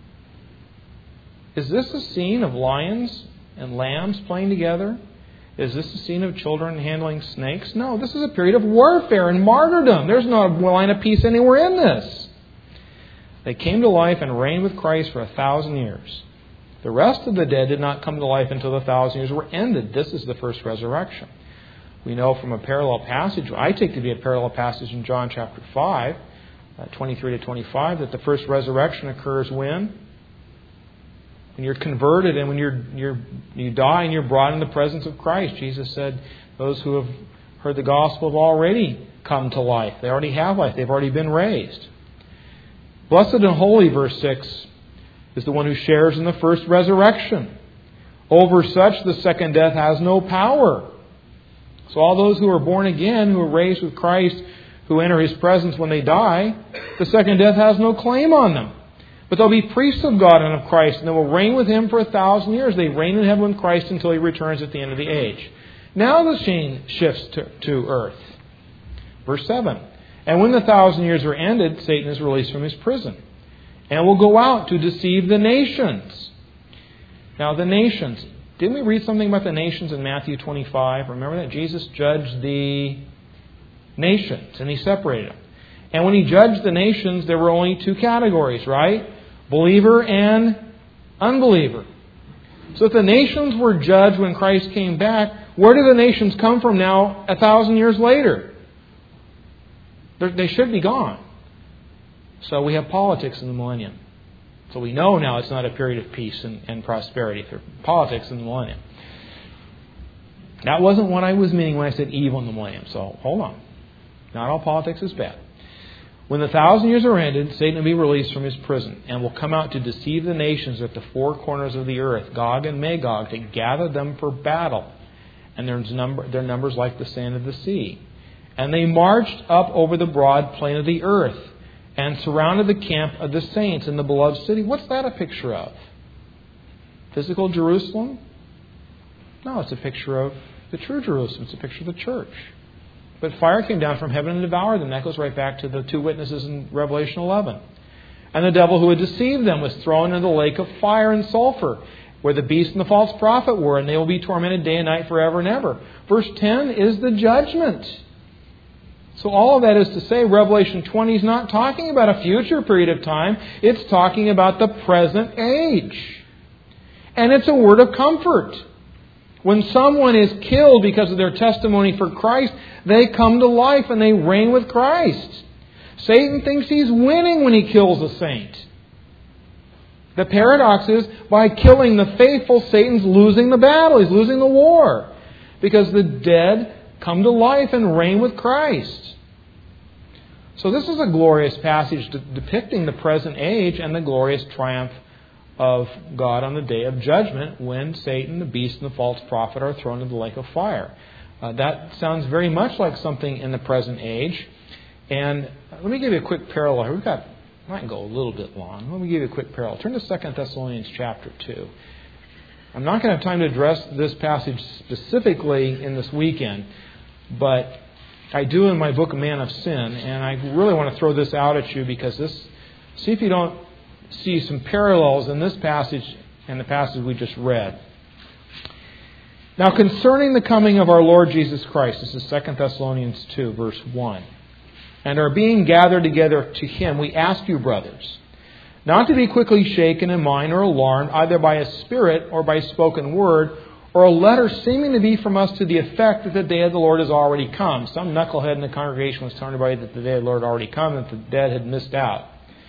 Is this a scene of lions and lambs playing together? Is this a scene of children handling snakes? No, this is a period of warfare and martyrdom. There's no line of peace anywhere in this. They came to life and reigned with Christ for 1,000 years. The rest of the dead did not come to life until the 1,000 years were ended. This is the first resurrection. We know from a parallel passage, I take to be a parallel passage in John chapter 5, 23 to 25, that the first resurrection occurs when? When you're converted and when you die and you're brought in the presence of Christ. Jesus said, those who have heard the gospel have already come to life. They already have life. They've already been raised. Blessed and holy, verse 6, is the one who shares in the first resurrection. Over such the second death has no power. So all those who are born again, who are raised with Christ, who enter His presence when they die, the second death has no claim on them. But they'll be priests of God and of Christ, and they will reign with Him for 1,000 years. They reign in heaven with Christ until He returns at the end of the age. Now the scene shifts to earth. Verse 7. And when the 1,000 years are ended, Satan is released from his prison and will go out to deceive the nations. Now the nations. Didn't we read something about the nations in Matthew 25? Remember that Jesus judged the nations and He separated them. And when He judged the nations, there were only two categories, right? Believer and unbeliever. So if the nations were judged when Christ came back, where do the nations come from now 1,000 years later? They should be gone. So we have politics in the millennium. So we know now it's not a period of peace and prosperity. There's politics in the millennium. That wasn't what I was meaning when I said evil in the millennium. So hold on. Not all politics is bad. When the 1,000 years are ended, Satan will be released from his prison and will come out to deceive the nations at the four corners of the earth, Gog and Magog, to gather them for battle. And their numbers like the sand of the sea. And they marched up over the broad plain of the earth and surrounded the camp of the saints in the beloved city. What's that a picture of? Physical Jerusalem? No, it's a picture of the true Jerusalem. It's a picture of the church. But fire came down from heaven and devoured them. That goes right back to the two witnesses in Revelation 11. And the devil who had deceived them was thrown into the lake of fire and sulfur, where the beast and the false prophet were, and they will be tormented day and night forever and ever. Verse 10 is the judgment. So all of that is to say, Revelation 20 is not talking about a future period of time. It's talking about the present age. And it's a word of comfort. When someone is killed because of their testimony for Christ, they come to life and they reign with Christ. Satan thinks he's winning when he kills a saint. The paradox is, by killing the faithful, Satan's losing the battle. He's losing the war. Because the dead come to life and reign with Christ. So this is a glorious passage depicting the present age and the glorious triumph of God on the day of judgment when Satan, the beast, and the false prophet are thrown into the lake of fire. That sounds very much like something in the present age. And let me give you a quick parallel. I might go a little bit long. Let me give you a quick parallel. Turn to 2 Thessalonians chapter 2. I'm not going to have time to address this passage specifically in this weekend, but I do in my book, Man of Sin, and I really want to throw this out at you because see if you don't see some parallels in this passage and the passage we just read. Now, concerning the coming of our Lord Jesus Christ, this is 2 Thessalonians 2, verse 1, and are being gathered together to Him, we ask you, brothers, not to be quickly shaken in mind or alarmed, either by a spirit or by spoken word, or a letter seeming to be from us to the effect that the day of the Lord has already come. Some knucklehead in the congregation was telling everybody that the day of the Lord had already come and that the dead had missed out.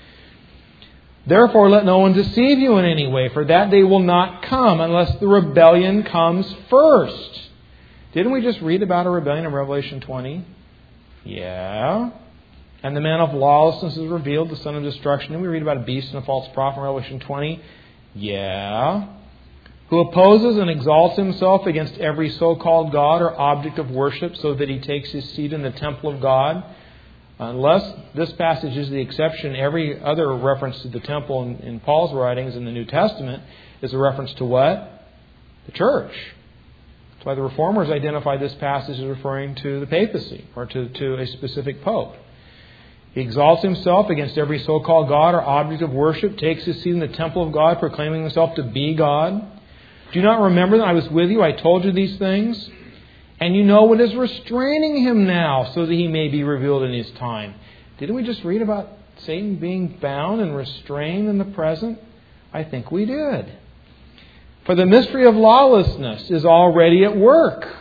Therefore, let no one deceive you in any way, for that day will not come unless the rebellion comes first. Didn't we just read about a rebellion in Revelation 20? Yeah. And the man of lawlessness is revealed, the son of destruction. Didn't we read about a beast and a false prophet in Revelation 20? Yeah. who opposes and exalts himself against every so-called God or object of worship so that he takes his seat in the temple of God. Unless this passage is the exception, every other reference to the temple in Paul's writings in the New Testament is a reference to what? The church. That's why the Reformers identify this passage as referring to the papacy or to a specific pope. He exalts himself against every so-called God or object of worship, takes his seat in the temple of God, proclaiming himself to be God. Do you not remember that I was with you? I told you these things. And you know what is restraining him now, so that he may be revealed in his time. Didn't we just read about Satan being bound and restrained in the present? I think we did. For the mystery of lawlessness is already at work.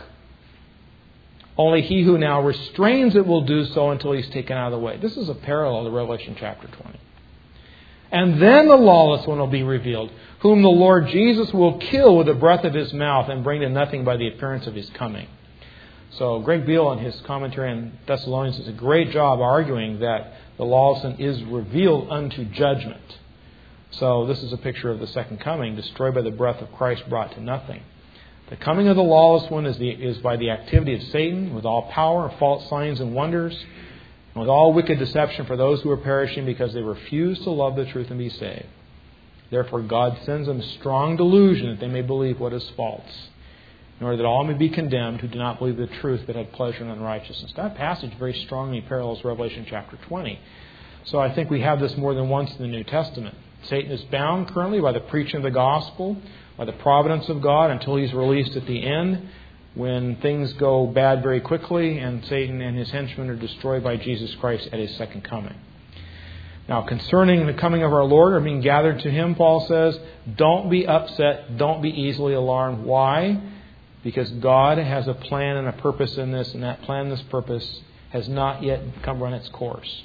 Only he who now restrains it will do so until he's taken out of the way. This is a parallel to Revelation chapter 20. And then the lawless one will be revealed, whom the Lord Jesus will kill with the breath of his mouth and bring to nothing by the appearance of his coming. So Greg Beale in his commentary on Thessalonians does a great job arguing that the lawless one is revealed unto judgment. So this is a picture of the second coming, destroyed by the breath of Christ, brought to nothing. The coming of the lawless one is by the activity of Satan, with all power, false signs and wonders, and with all wicked deception for those who are perishing because they refuse to love the truth and be saved. Therefore God sends them strong delusion that they may believe what is false, in order that all may be condemned who do not believe the truth but have pleasure in unrighteousness. That passage very strongly parallels Revelation chapter 20. So I think we have this more than once in the New Testament. Satan is bound currently by the preaching of the gospel, by the providence of God, until he's released at the end, when things go bad very quickly and Satan and his henchmen are destroyed by Jesus Christ at his second coming. Now, concerning the coming of our Lord or being gathered to Him, Paul says, don't be upset, don't be easily alarmed. Why? Because God has a plan and a purpose in this, and that plan and this purpose has not yet come run its course.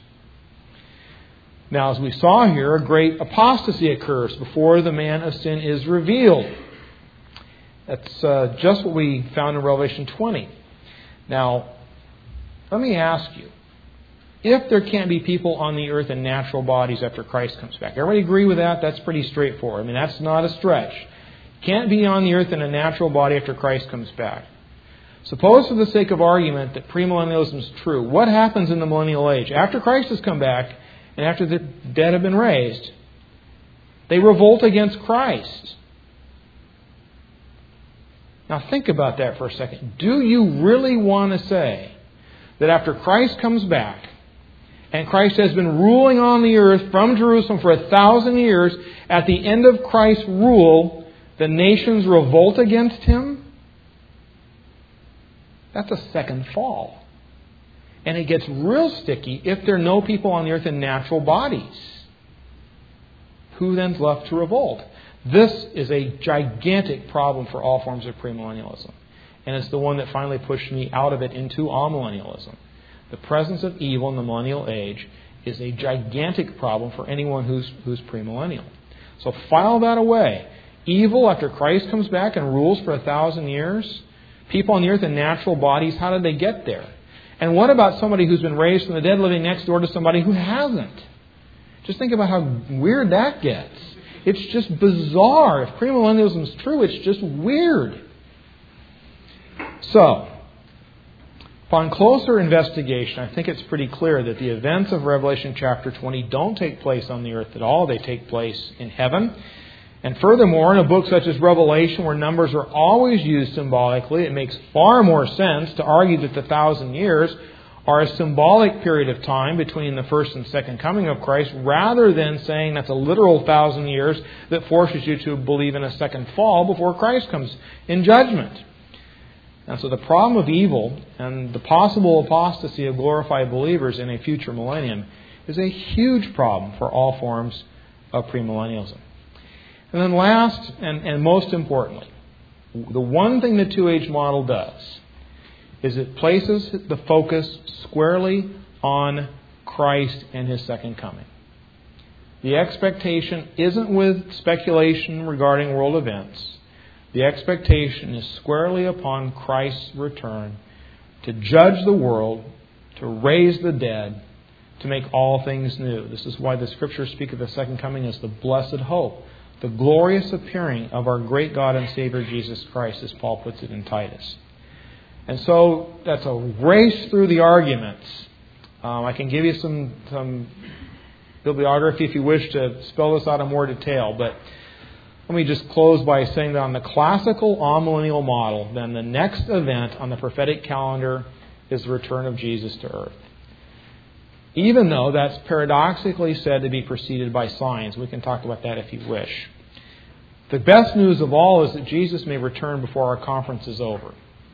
Now, as we saw here, a great apostasy occurs before the man of sin is revealed. That's just what we found in Revelation 20. Now, let me ask you, if there can't be people on the earth in natural bodies after Christ comes back, everybody agree with that? That's pretty straightforward. I mean, that's not a stretch. Can't be on the earth in a natural body after Christ comes back. Suppose, for the sake of argument, that premillennialism is true. What happens in the millennial age? After Christ has come back, and after the dead have been raised, they revolt against Christ. Now think about that for a second. Do you really want to say that after Christ comes back, and Christ has been ruling on the earth from Jerusalem for 1,000 years, at the end of Christ's rule, the nations revolt against Him? That's a second fall. And it gets real sticky if there are no people on the earth in natural bodies. Who then's left to revolt? This is a gigantic problem for all forms of premillennialism. And it's the one that finally pushed me out of it into amillennialism. The presence of evil in the millennial age is a gigantic problem for anyone who's premillennial. So file that away. Evil after Christ comes back and rules for 1,000 years. People on the earth in natural bodies, how did they get there? And what about somebody who's been raised from the dead living next door to somebody who hasn't? Just think about how weird that gets. It's just bizarre. If premillennialism is true, it's just weird. So, upon closer investigation, I think it's pretty clear that the events of Revelation chapter 20 don't take place on the earth at all. They take place in heaven. And furthermore, in a book such as Revelation, where numbers are always used symbolically, it makes far more sense to argue that the 1,000 years are a symbolic period of time between the first and second coming of Christ, rather than saying that's a literal 1,000 years that forces you to believe in a second fall before Christ comes in judgment. And so the problem of evil and the possible apostasy of glorified believers in a future millennium is a huge problem for all forms of premillennialism. And then last and most importantly, the one thing the two-age model does is it places the focus squarely on Christ and His second coming. The expectation isn't with speculation regarding world events. The expectation is squarely upon Christ's return to judge the world, to raise the dead, to make all things new. This is why the Scriptures speak of the second coming as the blessed hope. the glorious appearing of our great God and Savior Jesus Christ, as Paul puts it in Titus. And so that's a race through the arguments. I can give you some bibliography if you wish to spell this out in more detail, but let me just close by saying that on the classical amillennial model, then the next event on the prophetic calendar is the return of Jesus to earth. Even though that's paradoxically said to be preceded by signs. We can talk about that if you wish. The best news of all is that Jesus may return before our conference is over.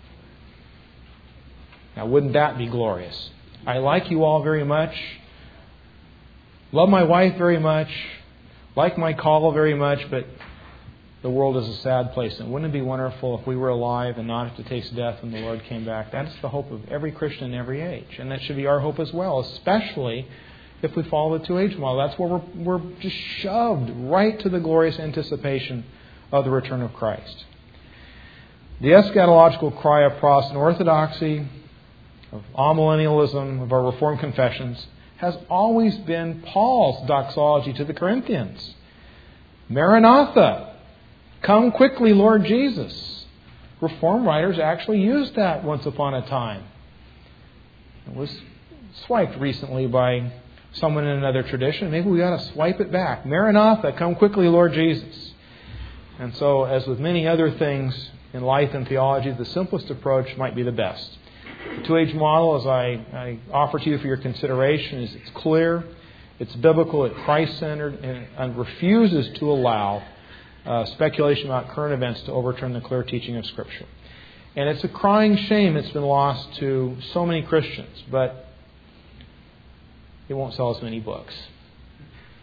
Now, wouldn't that be glorious? I like you all very much. Love my wife very much. Like my call very much, but the world is a sad place. And wouldn't it be wonderful if we were alive and not have to taste death when the Lord came back? That's the hope of every Christian in every age. And that should be our hope as well, especially if we follow the two-age model. That's where we're just shoved right to the glorious anticipation of the return of Christ. The eschatological cry of Protestant orthodoxy, of amillennialism, of our Reformed confessions, has always been Paul's doxology to the Corinthians. Maranatha, come quickly, Lord Jesus. Reformed writers actually used that once upon a time. It was swiped recently by someone in another tradition. Maybe we ought to swipe it back. Maranatha, come quickly, Lord Jesus. And so, as with many other things in life and theology, the simplest approach might be the best. The two-age model, as I offer to you for your consideration, is it's clear, it's biblical, it's Christ-centered, and refuses to allow speculation about current events to overturn the clear teaching of Scripture. And it's a crying shame it's been lost to so many Christians, but it won't sell as many books.